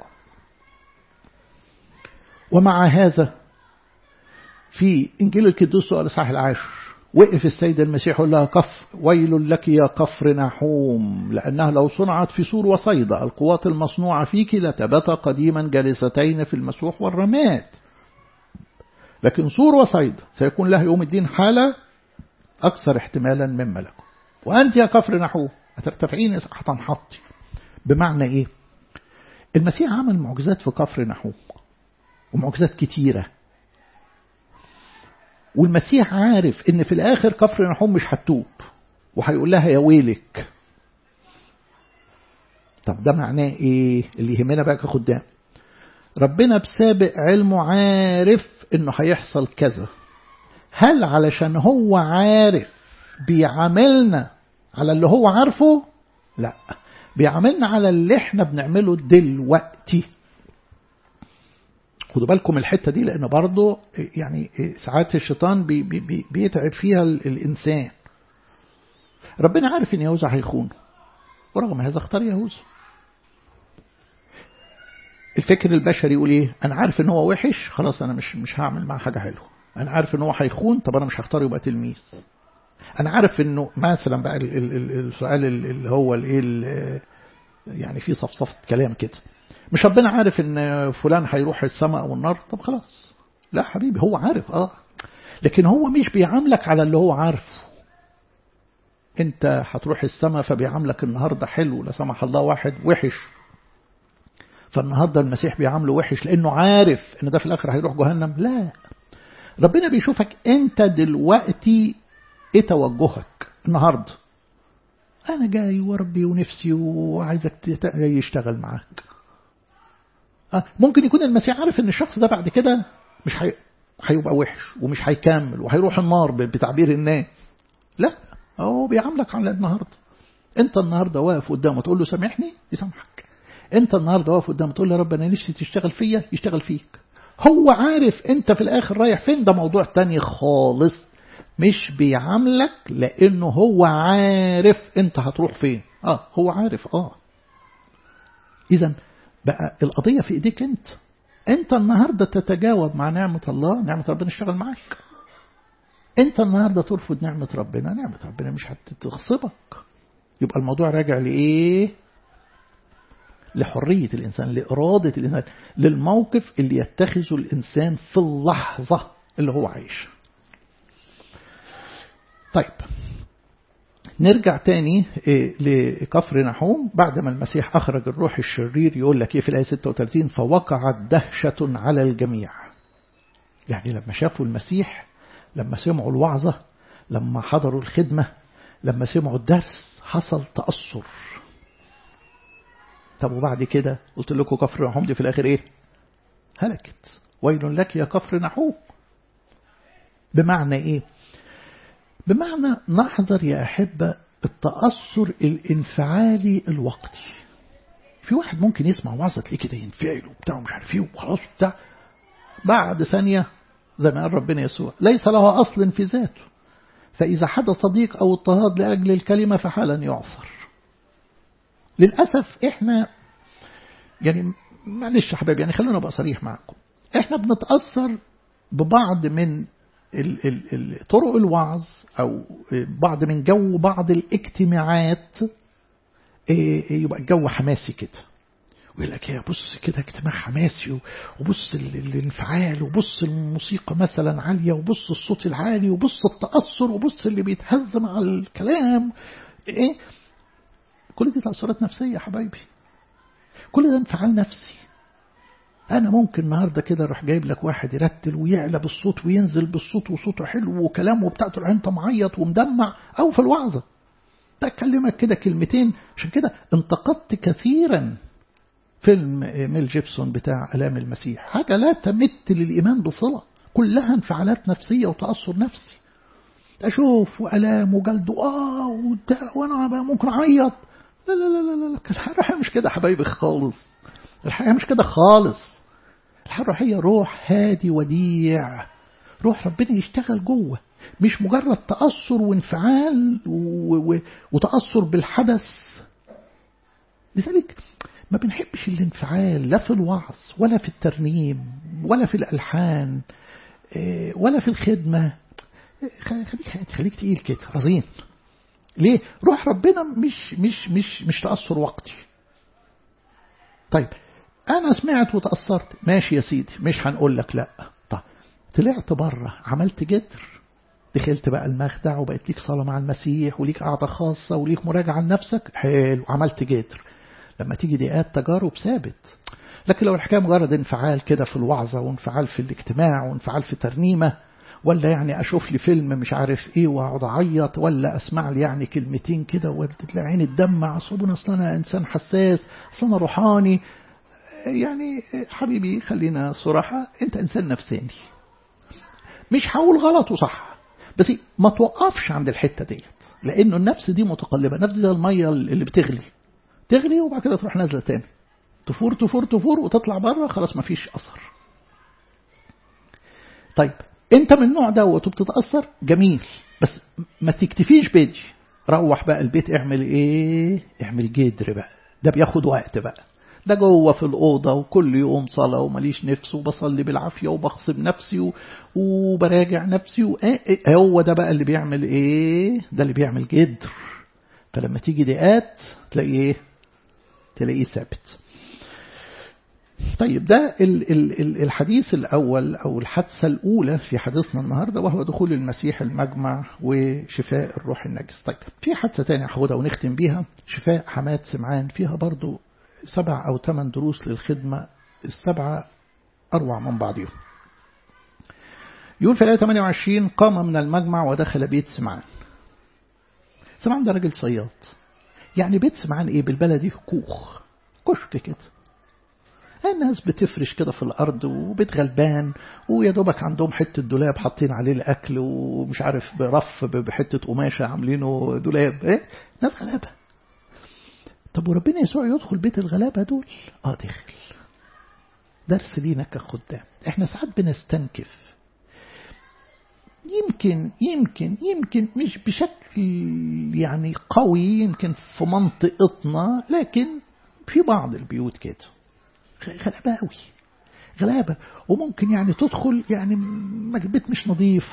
ومع هذا في إنجيل القديس الإصحاح العاشر وقف السيد المسيح يقول لها كفر ويل لك يا كفر نحوم، لأنها لو صنعت في سور وصيدا القوات المصنوعة فيك لتبتا قديما جالستين في المسوح والرماد، لكن سور وصيدا سيكون لها يوم الدين حالة أكثر احتمالا مما لكم. وأنت يا كفر نحوم هترتفعين هتنحطي. بمعنى إيه؟ المسيح عمل معجزات في كفر نحوم ومعجزات كتيرة، والمسيح عارف ان في الاخر كفر نحوم مش هتوب وهيقول لها يا ويلك. طب ده معناه ايه اللي يهمنا بقى كخدام؟ ربنا بسابق علمه عارف انه هيحصل كذا. هل علشان هو عارف بيعاملنا على اللي هو عارفه؟ لا، بيعاملنا على اللي احنا بنعمله دلوقتي. خدوا بالكم الحتة دي، لأن برضو يعني ساعات الشيطان بي بي بيتعب فيها الإنسان. ربنا عارف إن يهوذا هيخونه، ورغم هذا اختار يهوذا. الفكر البشري يقول إيه؟ أنا عارف إن هو وحش، خلاص أنا مش مش هعمل معاه حاجة حلوة. أنا عارف إن هو هيخون، طب أنا مش هختار يبقى تلميذ. أنا عارف إنه مثلا بقى السؤال اللي هو الإيه، يعني في صفصفة كلام كده، مش ربنا عارف إن فلان هيروح السماء أو النار، طب خلاص. لا حبيبي، هو عارف آه، لكن هو مش بيعاملك على اللي هو عارفه. أنت هتروح السماء فبيعاملك النهاردة حلو، لا سمح الله واحد وحش، فالنهاردة المسيح بيعامله وحش لأنه عارف إن ده في الآخر هيروح جهنم. لا، ربنا بيشوفك أنت دلوقتي إيه توجهك النهاردة. أنا جاي وربي ونفسي وعايزك يشتغل معاك. آه ممكن يكون المسيح عارف إن الشخص ده بعد كده مش حي... هيبقى وحش ومش هيكمل وهيروح النار بتعبير الناس. لا، هو بيعاملك على النهاردة. أنت النهاردة واقف قدامه تقول له سامحني يسامحك. أنت النهاردة واقف قدامه تقول له رب أنا نفسي تشتغل فيا يشتغل فيك. هو عارف أنت في الآخر رايح فين، ده موضوع تاني خالص. مش بيعاملك لأنه هو عارف أنت هتروح فين. آه هو عارف. آه إذن بقى القضية في إيديك أنت. أنت النهاردة تتجاوب مع نعمة الله، نعمة ربنا اشتغل معاك. أنت النهاردة ترفض نعمة ربنا، نعمة ربنا مش هتغصبك. يبقى الموضوع راجع لإيه؟ لحرية الإنسان، لإرادة الإنسان، للموقف اللي يتخذه الإنسان في اللحظة اللي هو عايش. طيب نرجع تاني لكفر نحوم. بعد ما المسيح أخرج الروح الشرير يقول لك إيه في الآية ستة وثلاثين؟ فوقعت دهشة على الجميع. يعني لما شافوا المسيح، لما سمعوا الوعظة، لما حضروا الخدمة، لما سمعوا الدرس، حصل تأثر. طب وبعد كده قلت لكم كفر نحوم دي في الآخر إيه؟ هلكت. ويل لك يا كفر نحوم. بمعنى إيه؟ بمعنى نحذر يا أحبة التأثر الانفعالي الوقتي. في واحد ممكن يسمع وعظة تلاقيه كده ينفعل وبتاع ومش عارف ايه وخلاص وبتاع، بعد ثانية زي ما قال ربنا يسوع ليس له أصل في ذاته، فإذا حدث ضيق أو اضطهاد لأجل الكلمة فحالا يعثر. للأسف إحنا يعني معلش يا حبايبي، يعني خلونا بقى صريح معكم، إحنا بنتأثر ببعض من طرق الوعظ أو بعض من جو بعض الاجتماعات. يبقى الجو حماسي كده، ويقول لك يا بص كده اجتماع حماسي، وبص الانفعال، وبص الموسيقى مثلا عالية، وبص الصوت العالي، وبص التأثر، وبص اللي بيتهز مع الكلام. ايه كل دي تأثرات نفسية يا حبايبي، كل ده انفعال نفسي. أنا ممكن النهاردة كده أروح جايب لك واحد يرتل ويعلى بالصوت وينزل بالصوت وصوته حلو وكلامه بتاعته تروح أنت معيط ومدمع، أو في الوعظة تكلمك كده كلمتين. عشان كده انتقدت كثيرا فيلم ميل جيبسون بتاع آلام المسيح، حاجة لا تمت للإيمان بصلة، كلها انفعالات نفسية وتأثر نفسي. أشوف وألام وجلد آه وأنا ممكن أعيط. لا لا لا لا لا، الحقيقة مش كده حبايبي خالص. الحقيقة مش كده خالص. الحقيقة هي روح هادي وديع، روح ربنا يشتغل جوه، مش مجرد تأثر وانفعال وتأثر بالحدث. لذلك ما بنحبش الانفعال، لا في الوعظ ولا في الترنيم ولا في الألحان ولا في الخدمة. خليك خليك تقيل كده رزين. ليه؟ روح ربنا مش مش مش مش تأثر وقتي. طيب أنا سمعت وتأثرت، ماشي يا سيدي، مش هنقول لك لا. طيب طلعت بره، عملت جدر، دخلت بقى المخدع وبقيت ليك صلاة مع المسيح وليك قعدة خاصة وليك مراجعة لنفسك، حلو، عملت جدر. لما تيجي دقات تجارب ثابت. لكن لو الحكاية مجرد انفعال كده في الوعظة وانفعال في الاجتماع وانفعال في ترنيمة، ولا يعني أشوف لي فيلم مش عارف إيه وأقعد أعيط، ولا أسمع لي يعني كلمتين كده وتلاقي عيني تدمع، أصلا أصلا أنا إنسان حساس، أصلا أنا روحاني. يعني حبيبي خلينا صراحة، أنت إنسان نفساني. مش هقول غلط وصح، بس ما توقفش عند الحتة ديت، لأنه النفس دي متقلبة. نفس زي المية اللي بتغلي تغلي وبعد كده تروح نازلة تاني، تفور تفور تفور وتطلع بره، خلاص ما فيش أثر. طيب انت من النوع دوت وبتتأثر جميل، بس ما تكتفيش بدي، روح بقى البيت اعمل ايه؟ اعمل جدر بقى. ده بياخد وقت بقى، ده جوه في الأوضة وكل يوم صلاة ومليش نفس وبصلي بالعافية وبخصم نفسي وبراجع نفسي و... هو ده بقى اللي بيعمل ايه؟ ده اللي بيعمل جدر. فلما تيجي دقات تلاقي ايه؟ تلاقيه ثابت. طيب ده الحديث الأول أو الحادثة الأولى في حديثنا النهاردة، وهو دخول المسيح المجمع وشفاء الروح النجس. طيب في حادثة تانية هاخدها ونختم بيها، شفاء حماة سمعان، فيها برضو سبع أو ثمان دروس للخدمة، السبعة أروع من بعضهم. يقول في الآية ثمانية وعشرين: قام من المجمع ودخل بيت سمعان. سمعان ده راجل صياد، يعني بيت سمعان إيه بالبلدي؟ كوخ، كشك كده، الناس بتفرش كده في الأرض وبيت غلبان، ويا دوبك عندهم حتة دولاب حاطين عليه الأكل، ومش عارف برف بحتة قماشة عاملينه دولاب. إيه؟ ناس غلابة. طب وربنا يسوع يدخل بيت الغلابة دول؟ آه داخل. درس لينا كخدام. إحنا ساعات بنستنكف، يمكن يمكن يمكن مش بشكل يعني قوي يمكن في منطقتنا، لكن في بعض البيوت كده غلابة قوي، غلابة، وممكن يعني تدخل يعني البيت مش نظيف،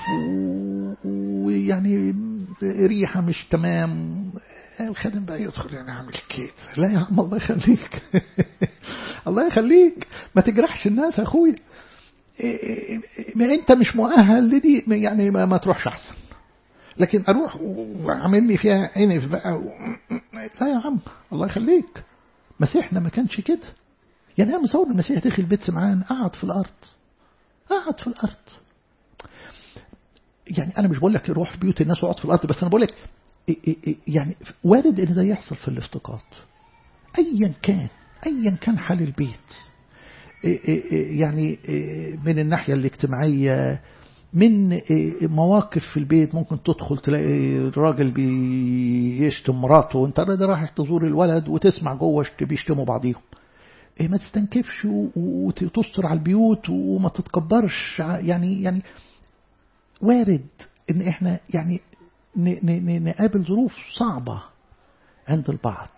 ويعني ريحة مش تمام، الخادم بقى يدخل يعني عامل كده. لا يا عم الله يخليك الله يخليك، ما تجرحش الناس يا اخويا، ما انت مش مؤهل لدي، يعني ما, ما تروحش احسن. لكن اروح وعاملني فيها عنف بقى و... لا يا عم الله يخليك، مسيحنا ما كانش كده. يعني انا مصور المسيح دخل بيت سمعان قعد في الارض، قعد في الارض. يعني انا مش بقول لك روح بيوت الناس وقعد في الارض، بس انا بقول لك يعني وارد ان ده يحصل في الافتقاد، ايا كان ايا كان حال البيت، يعني من الناحيه الاجتماعيه، من مواقف في البيت ممكن تدخل تلاقي الراجل بيشتم مراته وانت رايح تزور الولد وتسمع جوه بيشتموا بعضيهم. ما تستنكفش وتستر على البيوت وما تتكبرش. يعني يعني وارد ان احنا يعني نقابل ظروف صعبة عند البعض،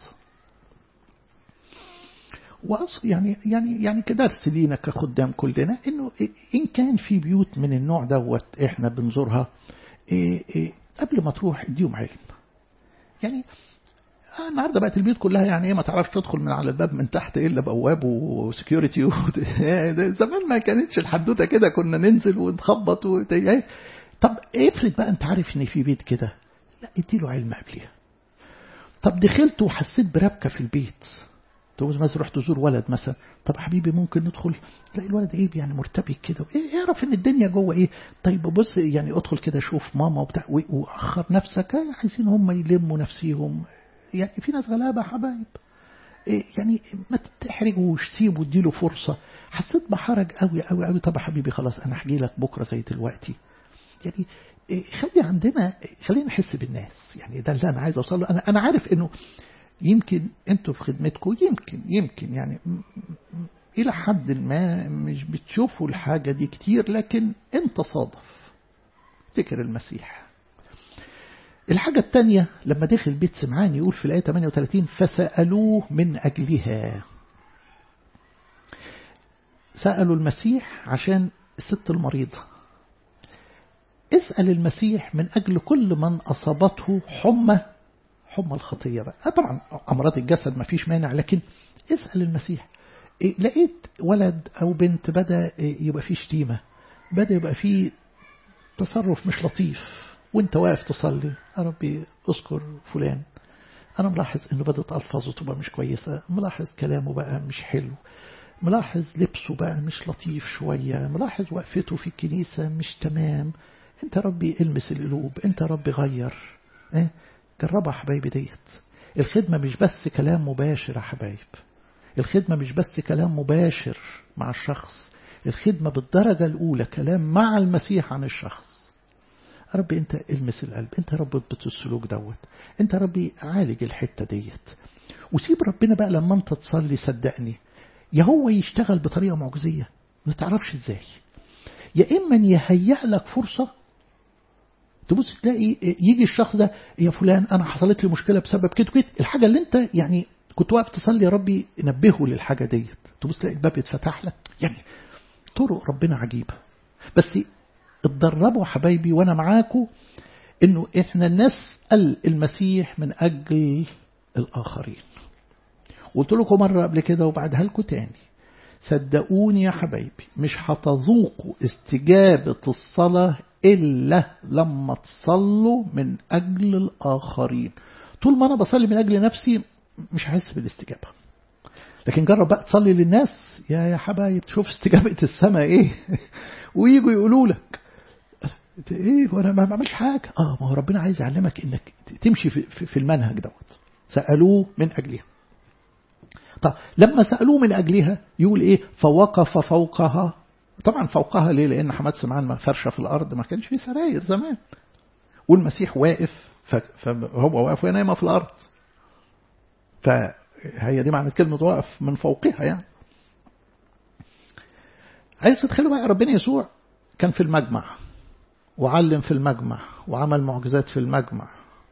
وأصل يعني يعني يعني كدرس لينا كخدام كلنا انه ان كان في بيوت من النوع دوت احنا بنزورها، قبل ما تروح اديهم علم. يعني النهارده بقت البيوت كلها يعني ايه ما تعرفش تدخل من على الباب من تحت الا بواب وسكيورتي و... زمان ما كانتش الحدوته كده، كنا ننزل ونخبط و... طب افرض بقى انت عارف ان في بيت كده، لا اديله علم قبلها. طب دخلت وحسيت بربكه في البيت، تقول مثلا رحت تزور ولد مثلا، طب حبيبي ممكن ندخل، تلاقي الولد ايه يعني مرتبك كده، اعرف ان الدنيا جوه ايه. طيب بص يعني ادخل كده شوف ماما وبتاع واخر نفسك، عايزين هم يلموا نفسيهم. يعني في ناس غلابة حبايب، يعني ما تحرجوش، سيبوا اديله فرصة. حسيت بحرج قوي قوي قوي، طب حبيبي خلاص انا هحكي لك بكرة زي دلوقتي. يعني خلي عندنا، خلينا نحس بالناس. يعني ده اللي انا عايز اوصل له. انا انا عارف انه يمكن انتوا في خدمتكم يمكن يمكن يعني الى حد ما مش بتشوفوا الحاجة دي كتير، لكن انت صادف فكر المسيح. الحاجة الثانية لما دخل بيت سمعان يقول في الآية ثمانية وثلاثين: فسألوه من أجلها. سألوا المسيح عشان الست المريضة. اسأل المسيح من أجل كل من أصابته حمى، حمى الخطية بقى. طبعا أمراض الجسد ما فيش مانع، لكن اسأل المسيح. لقيت ولد أو بنت بدأ يبقى فيه شتيمة، بدأ يبقى فيه تصرف مش لطيف، وانت واقف تصلي يا ربي اذكر فلان، انا ملاحظ انه بدأت الفاظه تبقى مش كويسة، ملاحظ كلامه بقى مش حلو، ملاحظ لبسه بقى مش لطيف شوية، ملاحظ وقفته في الكنيسة مش تمام. انت ربي المس القلوب، انت ربي غير. اه جربها حبايبي ديت. الخدمة مش بس كلام مباشر يا حبايب، الخدمة مش بس كلام مباشر مع الشخص، الخدمة بالدرجة الأولى كلام مع المسيح عن الشخص. ربي انت المس القلب، انت ربي اضبط السلوك دوت، انت ربي عالج الحتة ديت. وسيب ربنا بقى لما انت تصلي صدقني يا هو يشتغل بطريقة معجزية ما تعرفش ازاي. يا إما يهيأ لك فرصة تبص تلاقي يجي الشخص ده يا فلان أنا حصلت لي مشكلة بسبب كده كده الحاجة اللي أنت يعني كنت واقف تصلي يا ربي نبهه للحاجة ديت تبص تلاقي الباب يتفتح لك. يعني طرق ربنا عجيبة. بس اتدربوا حبايبي وأنا معاكم إنه إحنا نسأل المسيح من أجل الآخرين. قلت لكم مرة قبل كده وبعدها لكم تاني صدقوني يا حبايبي مش هتذوقوا استجابة الصلاة إلا لما تصلوا من أجل الآخرين. طول ما أنا بصلي من أجل نفسي مش هحس بالاستجابة. لكن جرب بقى تصلي للناس يا يا حبايب تشوف استجابة السماء إيه ويجوا يقولوا لك إيه وأنا ما بعملش حاجة. آه ما هو ربنا عايز يعلمك إنك تمشي في, في المنهج دوت. سألوه من أجلها. طب لما سألوه من أجلها يقول إيه فوقف فوقها. طبعا فوقها ليه؟ لأن حماد سمعان ما فرشة في الأرض ما كانش فيه سراير زمان والمسيح واقف فهو واقف وهي نايمة في الأرض. فهي دي معنى كلمة واقف من فوقها. يعني عايز تتخيلوا بقى ربنا يسوع كان في المجمع وعلم في المجمع وعمل معجزات في المجمع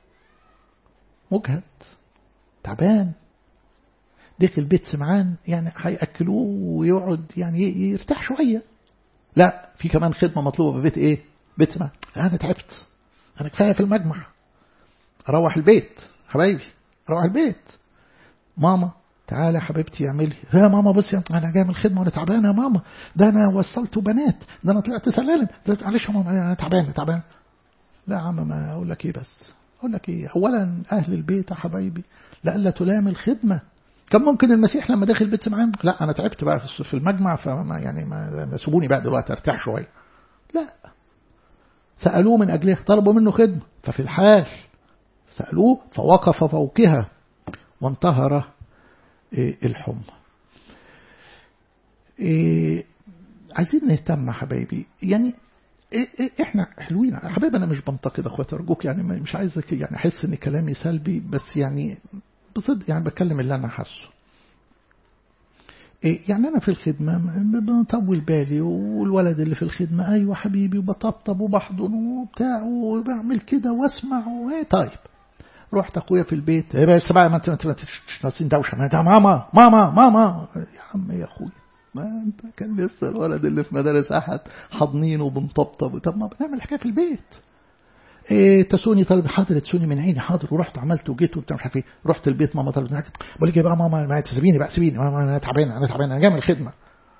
مجهد تعبان دخل بيت سمعان يعني هيأكلوه ويقعد يعني يرتاح شوية. لا في كمان خدمة مطلوبة ببيت ايه بيت سمعان. انا تعبت انا كفاية في المجمع اروح البيت حبايبي اروح البيت. ماما تعالى يا حبيبتي اعملي يا ماما بصي انا جاي من الخدمة وانا تعبانة يا ماما ده انا وصلت بنات ده انا طلعت سلالم ده معلش يا ماما انا تعبانة تعبانة. لا يا عم ما اقول لك ايه بس اقول لك ايه اولا اهل البيت يا حبايبي لألا تلام الخدمة. كان ممكن المسيح لما دخل بيت سمعان لا أنا تعبت بقى في المجمع فما يعني ما سيبوني بقى دلوقتي ارتاح شوية. لا سألوه من أجله طلبوا منه خدمة ففي الحال سألوه فوقف فوقها وانتهر الحمى. عايزين نهتم حبايبي يعني احنا حلوين حبايبي. انا مش بنتقد اخواتي ارجوك يعني مش عايزك يعني احس ان كلامي سلبي بس يعني بصدق يعني بتكلم اللي أنا حاسه. إيه يعني أنا في الخدمة بطول بالي والولد اللي في الخدمة أيوة حبيبي وبطبطب وبحضن وبتاع وبعمل كده واسمع وإيه. طيب رحت أخويا في البيت إيه بس بقى ما أنت ما أنت ناسين دوشة ما أنت ماما ماما ماما يا عم يا أخوي ما أنت كان لسه الولد اللي في مدارس أحد حضنين وبنطبطب. طب ما بنعمل حكاية في البيت. إيه تسوني طلب حاضر تسوني من عيني حاضر ورحت عملت وجيت وبتاع مش عارف ايه. رحت البيت ماما طلبت منك بقول لك يا بقى ماما ما تسيبيني بقى سيبيني ماما انا تعبانه انا تعبانه انا جاي من الخدمه.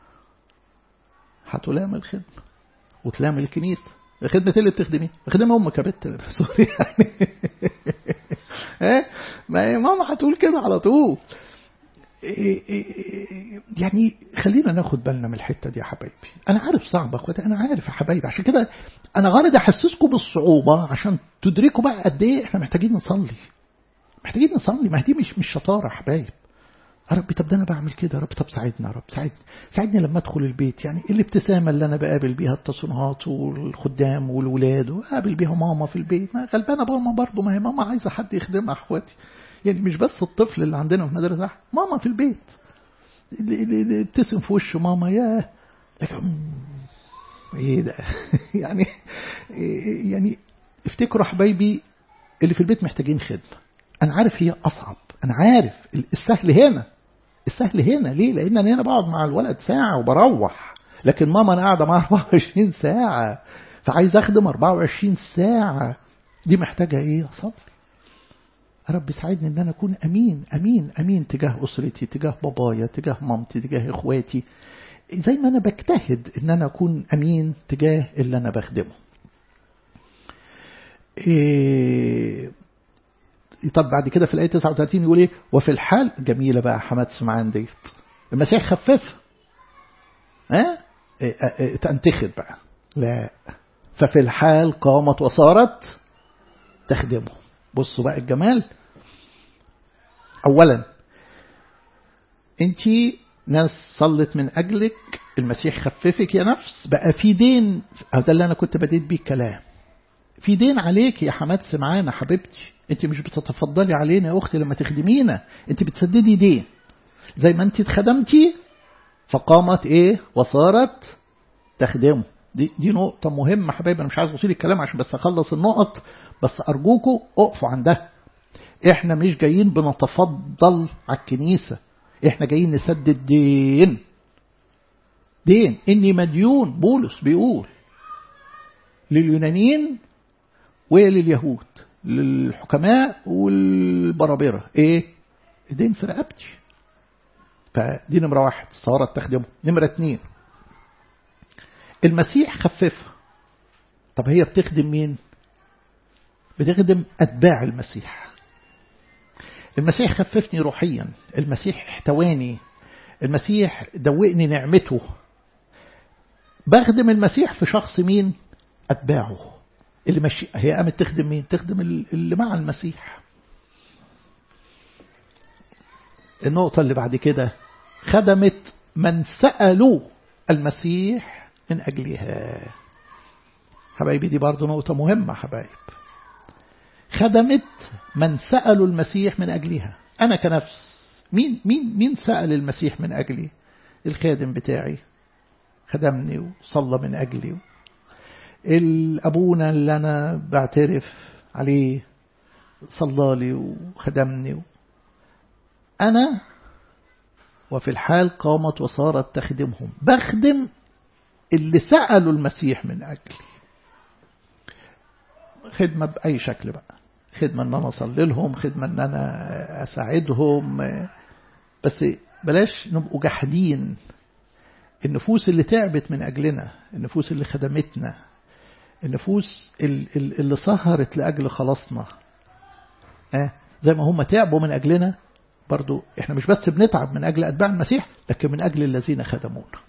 هتلام الخدمه وتلام الكنيسه. الخدمه اللي بتخدمي خدمه امك يا بنت سوري يعني ايه ما ماما هتقول كده على طول. إيه إيه يعني خلينا ناخد بالنا من الحتة دي يا حبايبي. أنا عارف صعب أخواتي أنا عارف يا حبايبي عشان كده أنا غالد أحسسكم بالصعوبة عشان تدركوا بقى قد إيه إحنا محتاجين نصلي محتاجين نصلي. ما دي مش مش شطارة يا حبايب. يا ربي طب ده أنا بعمل كده يا رب طب ساعدني يا رب ساعدني ساعدني لما أدخل البيت يعني الابتسامة اللي أنا بقابل بيها التصنيعات والخدام والولاد وقابل بيها ماما في البيت ما غلبانة ماما برضه ما هي ماما عايزة حد يخدمها أخواتي. يعني مش بس الطفل اللي عندنا في المدرسة ماما في البيت اللي, اللي ابتسم في وش ماما يا لكن ايه ده يعني يعني افتكروا حبايبي اللي في البيت محتاجين خدمة. انا عارف هي اصعب انا عارف السهل هنا السهل هنا ليه لان انا هنا بقعد مع الولد ساعة وبروح لكن ماما انا قاعدة معها أربعة وعشرين ساعة فعايز اخدم أربعة وعشرين ساعة. دي محتاجة ايه اصلي. رب ساعدني ان انا اكون امين امين امين تجاه اسرتي تجاه بابايا تجاه مامتي تجاه اخواتي زي ما انا بجتهد ان انا اكون امين تجاه اللي انا بخدمه. إيه طب بعد كده في الايه تسعة وثلاثين يقول ايه وفي الحال جميله بقى حماد سمعان ديت المسيح خفف ها إيه إيه تنتخب بقى لا ففي الحال قامت وصارت تخدمه. بصوا بقى الجمال. أولا أنت ناس صلت من أجلك المسيح خففك يا نفس بقى في دين. هذا اللي أنا كنت بديت بيه الكلام في دين عليك يا حماد سمعانة حبيبتي. أنت مش بتتفضلي علينا يا أختي لما تخدمينا أنت بتسددي دين زي ما أنت اتخدمتي فقامت إيه وصارت تخدمه. دي, دي نقطة مهمة حبايبي. أنا مش عايز أوصل الكلام عشان بس أخلص النقط، بس أرجوكوا أقفوا عندها. إحنا مش جايين بنتفضل على الكنيسة، إحنا جايين نسدد دين. دين إني مديون، بولس بيقول لليونانيين ولليهود، للحكماء والبرابرة، إيه؟ دين في رقبتي. فدي نمرة واحد صارت تخدمه. نمرة اتنين، المسيح خففها. طب هي بتخدم مين؟ بتخدم أتباع المسيح. المسيح خففني روحيا، المسيح احتواني، المسيح دوقني نعمته. بخدم المسيح في شخص مين؟ أتباعه اللي ماشي. هي قامت تخدم مين؟ تخدم اللي مع المسيح. النقطة اللي بعد كده، خدمت من سألوا المسيح من أجلها. حبايبي دي برضو نقطة مهمة حبايب. خدمت من سألوا المسيح من أجلها. أنا كنفس مين مين مين سأل المسيح من أجلي؟ الخادم بتاعي خدمني وصلى من أجلي. الأبونا اللي أنا بعترف عليه صلى لي وخدمني. أنا وفي الحال قامت وصارت تخدمهم. بخدم اللي سألوا المسيح من أجلي. خدمة بأي شكل بقى، خدمة أن أنا أصلي لهم، خدمة أن أنا أساعدهم، بس بلاش نبقوا جحدين. النفوس اللي تعبت من أجلنا، النفوس اللي خدمتنا، النفوس اللي سهرت لأجل خلاصنا، أه زي ما هم تعبوا من أجلنا، برضو إحنا مش بس بنتعب من أجل أتباع المسيح، لكن من أجل الذين خدمونا.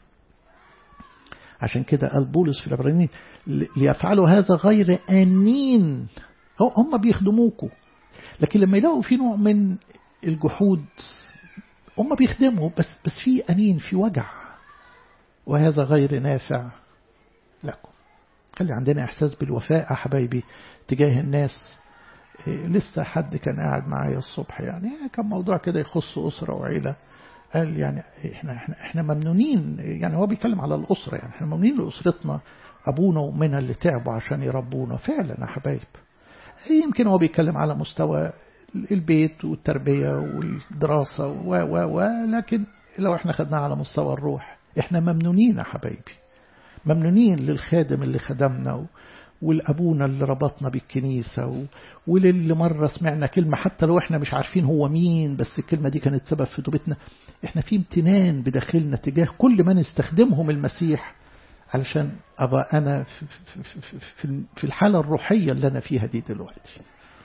عشان كده قال بولس في العبرانيين ليفعلوا هذا غير آنين. هم بيخدموكوا، لكن لما يلاقوا في نوع من الجحود هم بيخدموا، بس بس في أنين، في وجع، وهذا غير نافع لكم. خلي عندنا إحساس بالوفاء حبايبي تجاه الناس. إيه لسه حد كان قاعد معايا الصبح، يعني كان موضوع كده يخص أسرة وعيلة، قال يعني إحنا, إحنا, إحنا ممنونين، يعني هو بيتكلم على الأسرة، يعني إحنا ممنونين لأسرتنا، أبونا وأمنا اللي تعبوا عشان يربونا. فعلا يا حبايب، يمكن هو بيتكلم على مستوى البيت والتربية والدراسة و و و لكن لو إحنا خدناها على مستوى الروح، إحنا ممنونين يا حبايبي، ممنونين للخادم اللي خدمنا، والأبونا اللي ربطنا بالكنيسة، وللي مرة سمعنا كلمة حتى لو إحنا مش عارفين هو مين، بس الكلمة دي كانت سبب في توبتنا. إحنا في امتنان بداخلنا تجاه كل من استخدمهم المسيح، علشان أبقى أنا في, في, في, في, في الحالة الروحية اللي أنا فيها دي دلوقتي.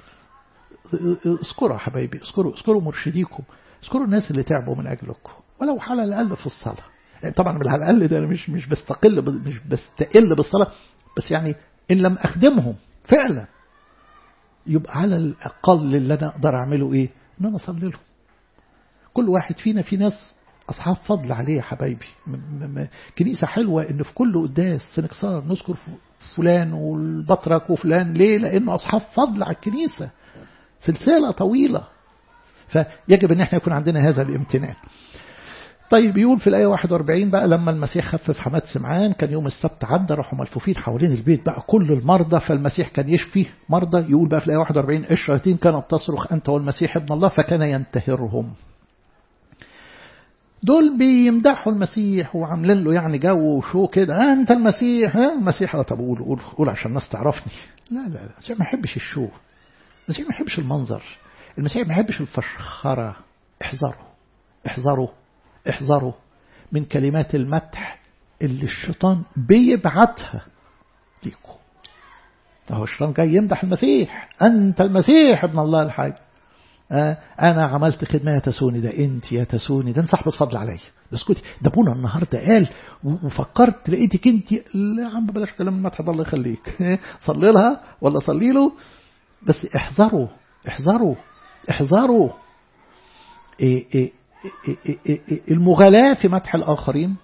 اذكروا حبايبي، اذكروا اذكروا مرشديكم، اذكروا الناس اللي تعبوا من أجلكم، ولو على الأقل في الصلاة. يعني طبعا على الأقل ده أنا مش مش بستقل مش بستقل بالصلاة، بس يعني إن لم أخدمهم فعلا يبقى على الأقل اللي أنا أقدر أعمله إيه؟ إن أنا أصلي لهم. كل واحد فينا في ناس أصحاب فضل عليه يا حبايبي. كنيسة حلوة إن في كل قداس سنكسار نذكر فلان والبطرك وفلان. ليه؟ لأنه أصحاب فضل على الكنيسة، سلسلة طويلة، فيجب أن احنا يكون عندنا هذا الامتنان. طيب يقول في الآية واحد وأربعين بقى لما المسيح خفف حماد سمعان، كان يوم السبت عدى، راحوا ملفوفين حوالين البيت بقى كل المرضى، فالمسيح كان يشفي مرضى. يقول بقى في الآية واحد وأربعين الشياطين كانت تصرخ أنت والمسيح ابن الله، فكان ينتهرهم. دول بيمدحوا المسيح وعاملين له يعني جو وشو كده، أنت المسيح، ها المسيح. طب قول قول قول عشان الناس تعرفني. لا لا لا، المسيح ما يحبش الشو، المسيح ما يحبش المنظر، المسيح ما يحبش الفشخرة. احذروا احذروا احذروا من كلمات المدح اللي الشيطان بيبعتها ليكم. هو الشيطان جاي يمدح المسيح، أنت المسيح ابن الله الحي، آه أنا عملت خدمة يا تسوني، ده أنت يا تسوني، ده أنت صاحبة فضل علي، ده اسكتي، ده أبونا النهاردة قال وفكرت لقيتك أنت. لا يا عم بلاش كلام المدح ده الله يخليك، صلي لها ولا صلي له، بس احذروا احذروا احذروا إيه إيه إيه إيه إيه المغالاة في مدح الآخرين،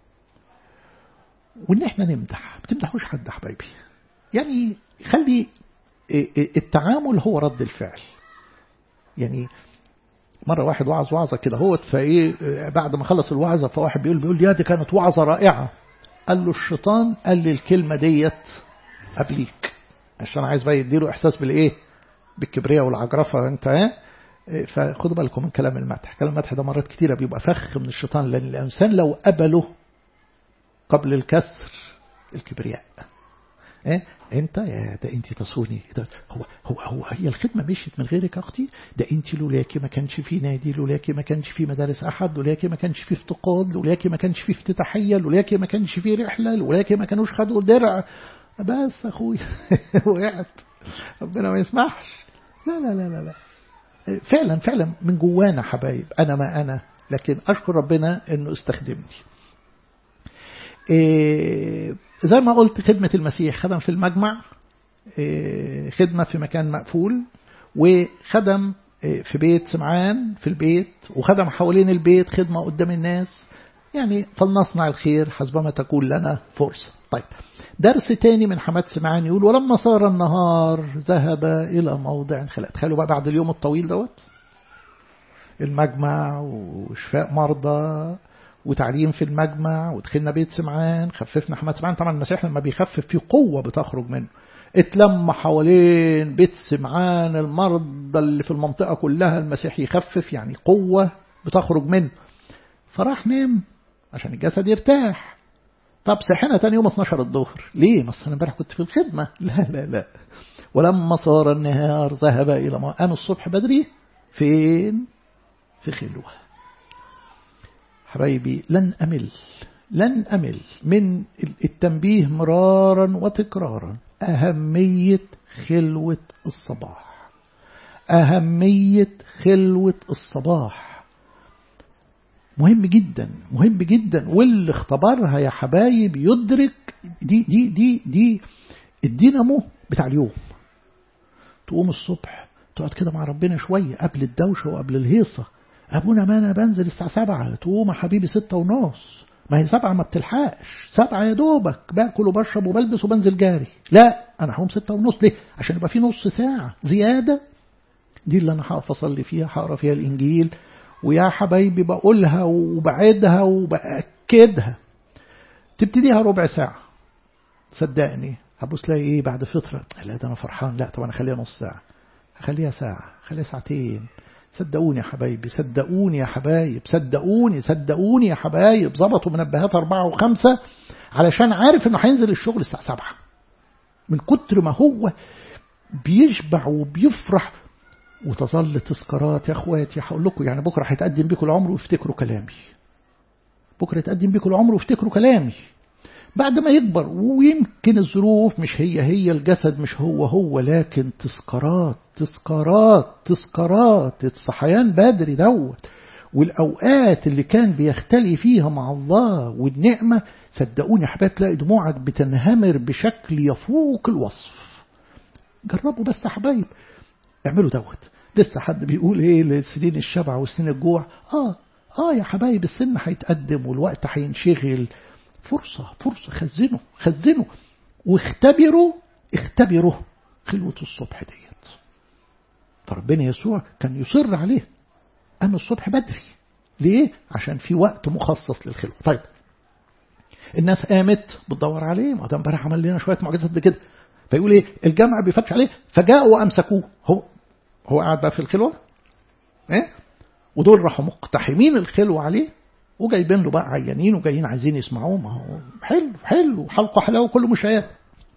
وإن إحنا نمدح. ما تمدحوش حد حبايبي، يعني خلي التعامل هو رد الفعل. يعني مرة واحد وعظ وعظة كده هو فإيه، بعد ما خلص الوعظة فواحد بيقول بيقول يا دي كانت وعظة رائعة. قال له الشيطان قال لي الكلمة ديت قبليك، عشان عايز بقى يديله إحساس بالإيه؟ بالكبرياء والعجرفة. أنت ها؟ فخدوا بالكم من كلام المدح. كلام المدح ده مرات كتيرة بيبقى فخ من الشيطان، لأن الإنسان لو قبله قبل الكسر الكبرياء. إيه؟ أنت يا ده أنت تصوني ده، هو هو هو هي الخدمة مشيت من غيرك يا أختي؟ ده أنت لولاكي ما كانش في نادي، لولاكي ما كانش في مدارس أحد، لولاكي ما كانش في افتقاد، لولاكي ما كانش في افتتاحية، لولاكي ما كانش في رحلة، لولاكي ما كانوش خدوا درع. بس أخوي وقعت، ربنا ما يسمحش. لا لا لا لا لا فعلا فعلا من جوانا حبايب، أنا ما أنا، لكن أشكر ربنا أنه استخدمني. إيه زي ما قلت خدمة المسيح، خدم في المجمع، إيه خدمة في مكان مقفول، وخدم إيه في بيت سمعان في البيت، وخدم حوالين البيت خدمة قدام الناس. يعني فلنصنع الخير حسبما تكون لنا فرصة. طيب درس تاني من حماد سمعان يقول ولما صار النهار ذهب إلى موضع خلاء. تخيلوا بقى بعد اليوم الطويل دوت، المجمع وشفاء مرضى وتعليم في المجمع، ودخلنا بيت سمعان، خففنا حماد سمعان. طبعا المسيح لما بيخفف فيه قوة بتخرج منه. اتلم حوالين بيت سمعان المرضى اللي في المنطقة كلها، المسيح يخفف، يعني قوة بتخرج منه. فراح نام عشان الجسد يرتاح. طب صحينا تاني يوم اتناشر الظهر، ليه؟ ما انا امبارح كنت في الخدمة. لا لا لا ولما صار النهار ذهب إلى ما قام الصبح بدري. فين؟ في خلوة. حبايبي لن أمل لن أمل من التنبيه مرارا وتكرارا أهمية خلوة الصباح، أهمية خلوة الصباح مهم جدا مهم جدا. واللي اختبرها يا حبايب يدرك دي دي دي دي الدينامو بتاع اليوم. تقوم الصبح تقعد كده مع ربنا شوية قبل الدوشة وقبل الهيصة. أبونا ما أنا بنزل الساعة سبعة، تقوم يا حبيبي ستة ونص. ما هي سبعة ما بتلحقش، سبعة يا دوبك باكل وبشرب وبلبس وبنزل جاري. لا أنا هقوم ستة ونص. ليه؟ عشان يبقى في نص ساعة زيادة، دي اللي أنا هقف أصلي فيها، هقرأ فيها الإنجيل. ويا حبايبي بقولها وبعدها وبأكدها، تبتديها ربع ساعة صدقني هبص لي ايه بعد فترة، لا ده انا فرحان، لا طب انا خليها نص ساعة، هخليها ساعة، خليها ساعتين. صدقوني يا حبايبي، صدقوني يا حبايب، صدقوني صدقوني يا حبايب. ظبطوا منبهات أربعة وخمسة علشان عارف انه هينزل الشغل الساعة سبعة، من كتر ما هو بيشبع وبيفرح. وتظل تذكارات يا اخواتي، هقول لكم يعني بكره هيتقدم بيكم العمر وافتكروا كلامي، بكره يتقدم بيكم العمر وافتكروا كلامي. بعد ما يكبر ويمكن الظروف مش هي هي، الجسد مش هو هو، لكن تذكارات تذكارات تذكارات الصحيان بدري دوت، والأوقات اللي كان بيختلي فيها مع الله والنعمة. صدقوني يا حبايب تلاقي دموعك بتنهمر بشكل يفوق الوصف. جربوا بس يا حبايب، اعملوا دوت. لسه حد بيقول ايه لسنين الشبع وسنين الجوع. اه اه يا حبايب السن هيتقدم والوقت هينشغل. فرصة فرصة خزنوا خزنوا واختبروا اختبروا خلوة الصبح ديت. فربنا يسوع كان يصر عليه، قام الصبح بدري. ليه؟ عشان في وقت مخصص للخلوة. طيب الناس قامت بتدور عليه، ما ده امبارح عمل لنا شوية معجزات دي كده. فيقول ايه؟ الجمع بيفتش عليه فجاءوا وامسكوه. هو هو قاعد بقى في الخلوة ايه؟ ودول راحوا مقتحمين الخلوة عليه وجايبين له بقى عيانين وجايين عايزين يسمعوه. ما هو حلو حلو حلقه حلاوه كله مشاهد.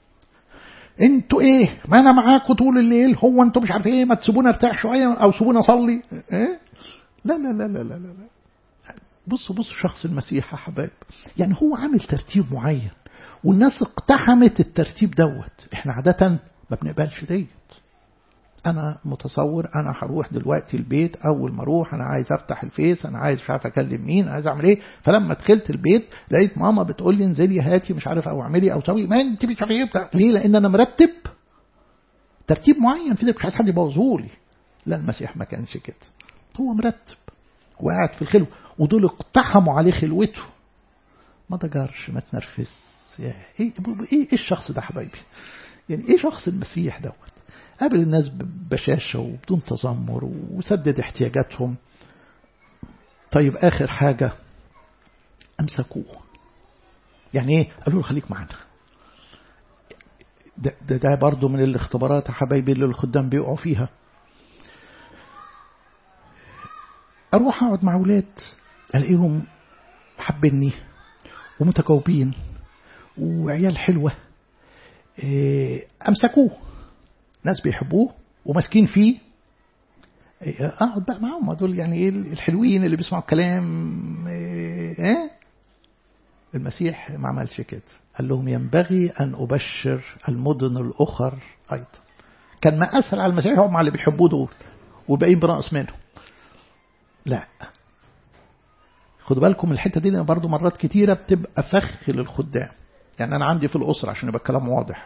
انتوا ايه؟ ما انا معاكم طول الليل، هو انتوا مش عارف ايه؟ ما تسيبونا ارتاح شويه او سيبونا اصلي. ايه؟ لا لا لا لا لا لا. بصوا بصوا شخص المسيح يا حبايب، يعني هو عامل ترتيب معين والناس اقتحمت الترتيب دوت. احنا عاده ما بنقبلش ديت. أنا متصور أنا هروح دلوقتي البيت، أول ما أروح أنا عايز أفتح الفيس، أنا عايز مش عارف أكلم مين، عايز أعمل إيه. فلما دخلت البيت لقيت ماما بتقول لي انزلي هاتي مش عارف أو اعملي أو سوي، ما أنت مش عارف إيه. ليه؟ لأن أنا مرتب ترتيب معين في ده، مش عايز حد يبوظهولي. لا المسيح ما كانش كده، هو مرتب وقاعد في الخلوة ودول اقتحموا عليه خلوته. ما ضجرش ما تنرفز. إيه إيه إيه الشخص ده حبايبي؟ يعني إيه شخص المسيح دوت؟ قابل الناس ببشاشة وبدون تذمر وسدد احتياجاتهم. طيب آخر حاجة أمسكوه. يعني ايه؟ قالوا له خليك معنا. ده, ده, ده برضو من الاختبارات يا حبايبي اللي الخدام بيقعوا فيها. اروح اقعد مع اولاد الاقيهم حابيني ومتجاوبين وعيال حلوة، امسكوه، ناس بيحبوه وماسكين فيه، اقعد بقى معاهم. دول يعني ايه الحلوين اللي بيسمعوا الكلام. ايه المسيح ما عملش كده، قال لهم ينبغي ان ابشر المدن الاخر ايضا. كان ما اسهل على المسيح هم اللي بيحبوه دول وباقيين بنقص منهم. لا، خدوا بالكم الحته دي برضو مرات كتيره بتبقى فخ للخدام. يعني انا عندي في الاسره عشان يبقى الكلام واضح،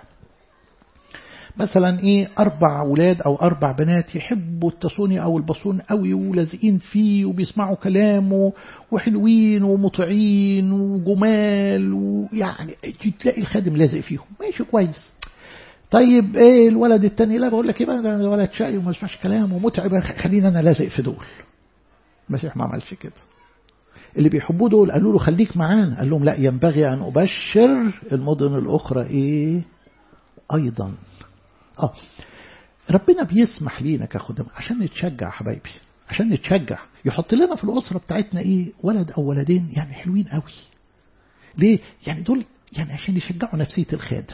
مثلا ايه اربع اولاد او اربع بنات يحبوا التصوني او البصون قوي ولازقين فيه وبيسمعوا كلامه وحلوين ومطيعين وجمال، ويعني تلاقي الخادم لازق فيهم ماشي كويس. طيب ايه الولد التاني؟ لا بقول لك ايه بقى، ده ولد شقي وما يسمعش كلامه ومتعب، خلينا انا لازق في دول. المسيح ما عملش كده. اللي بيحبوه دول قالوا له خليك معانا، قال لهم لا، ينبغي ان ابشر المدن الاخرى ايه ايضا. اه ربنا بيسمح لينا كخدام عشان نتشجع حبايبي، عشان نتشجع. يحط لنا في الاسره بتاعتنا ايه ولد او ولدين يعني حلوين قوي. ليه؟ يعني دول يعني عشان يشجعوا نفسيه الخادم.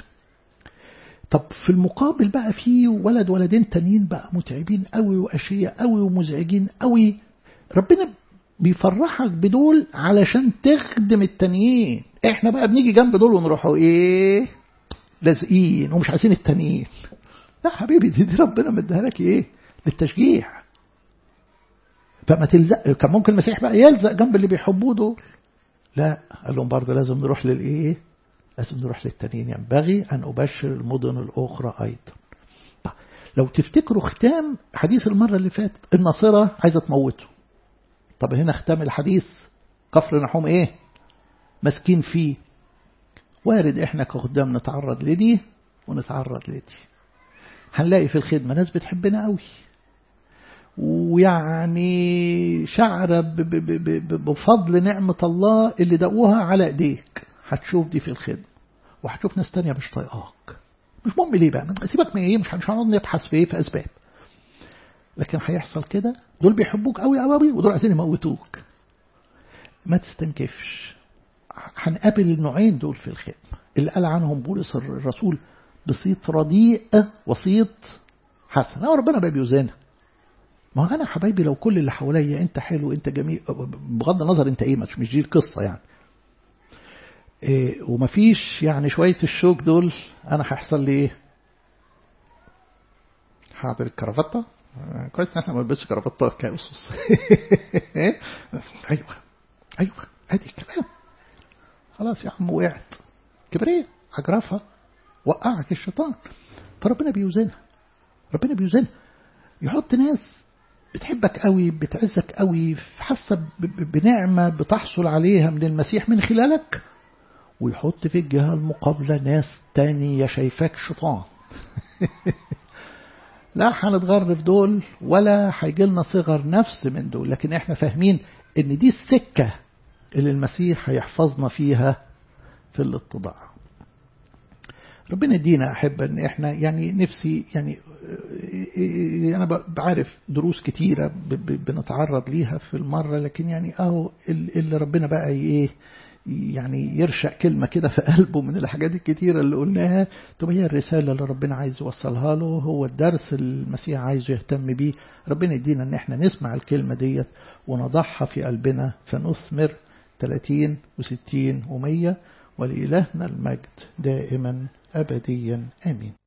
طب في المقابل بقى في ولد ولدين تانيين بقى متعبين قوي واشياء قوي ومزعجين قوي، ربنا بيفرحك بدول علشان تخدم التانيين. احنا بقى بنيجي جنب دول ونروحوا ايه لازقين ومش عايزين التانيين. لا حبيبي، دي, دي ربنا مديها لك ايه للتشجيع. فما تلزق. كان ممكن المسيح بقى يلزق جنب اللي بيحبوه دول، لا، قال لهم برضه لازم نروح للايه، لازم نروح للتانيين. ينبغي ان ابشر المدن الاخرى ايضا. طب لو تفتكروا ختام حديث المره اللي فاتت، الناصره عايزه تموته. طب هنا ختام الحديث كفر نحوم ايه مسكين فيه. وارد احنا كخدام نتعرض لدي ونتعرض لدي. هنلاقي في الخدمة ناس بتحبنا قوي ويعني شعر بفضل نعمة الله اللي دقوها على ايديك. هتشوف دي في الخدمة وهتشوف ناس تانية مش طايقاك. مش مهم ليه بقى، سيبك من ايه، مش هنقعد نبحث في ايه في اسباب، لكن هيحصل كده. دول بيحبوك قوي قوي ودول عايزين يموتوك. ما تستنكفش. هنقابل النوعين دول في الخدمة اللي قال عنهم بولس الرسول بصيت رديء وصيت حسن. لا ربنا بقى بيوزنها. ما هو انا حبايبي لو كل اللي حواليا انت حلو انت جميل، بغض النظر انت ايه، مش دي القصة يعني، إيه ومفيش يعني شوية الشوك دول، انا هيحصل لي ايه؟ حاضر الكرافتة كويس ان احنا ما بنلبسش كرافتات كأسس. ايوه ايوه ادي الكلام. خلاص يا عم وقعت كبرية عجرفها وقعك الشيطان. فربنا بيوزنها، ربنا بيوزنها. يحط ناس بتحبك قوي بتعزك قوي حسب بنعمة بتحصل عليها من المسيح من خلالك، ويحط في الجهة المقابلة ناس تانية شايفاك شيطان. لا هنتغر في دول ولا هيجي لنا صغر نفس من دول، لكن احنا فاهمين ان دي السكة اللي المسيح هيحفظنا فيها في الاتضاع. ربنا يدينا أحب أن إحنا يعني نفسي يعني أنا بعرف دروس كتيرة بنتعرض ليها في المرة، لكن يعني أهو اللي ربنا بقى إيه يعني يرشق كلمة كده في قلبه من الحاجات الكتيرة اللي قلناها تبقى هي الرسالة اللي ربنا عايز يوصلها له، هو الدرس المسيح عايز يهتم بيه. ربنا يدينا أن إحنا نسمع الكلمة ديت ونضعها في قلبنا فنثمر ثلاثين وستين ومية. ولإلهنا المجد دائما أبديا آمين.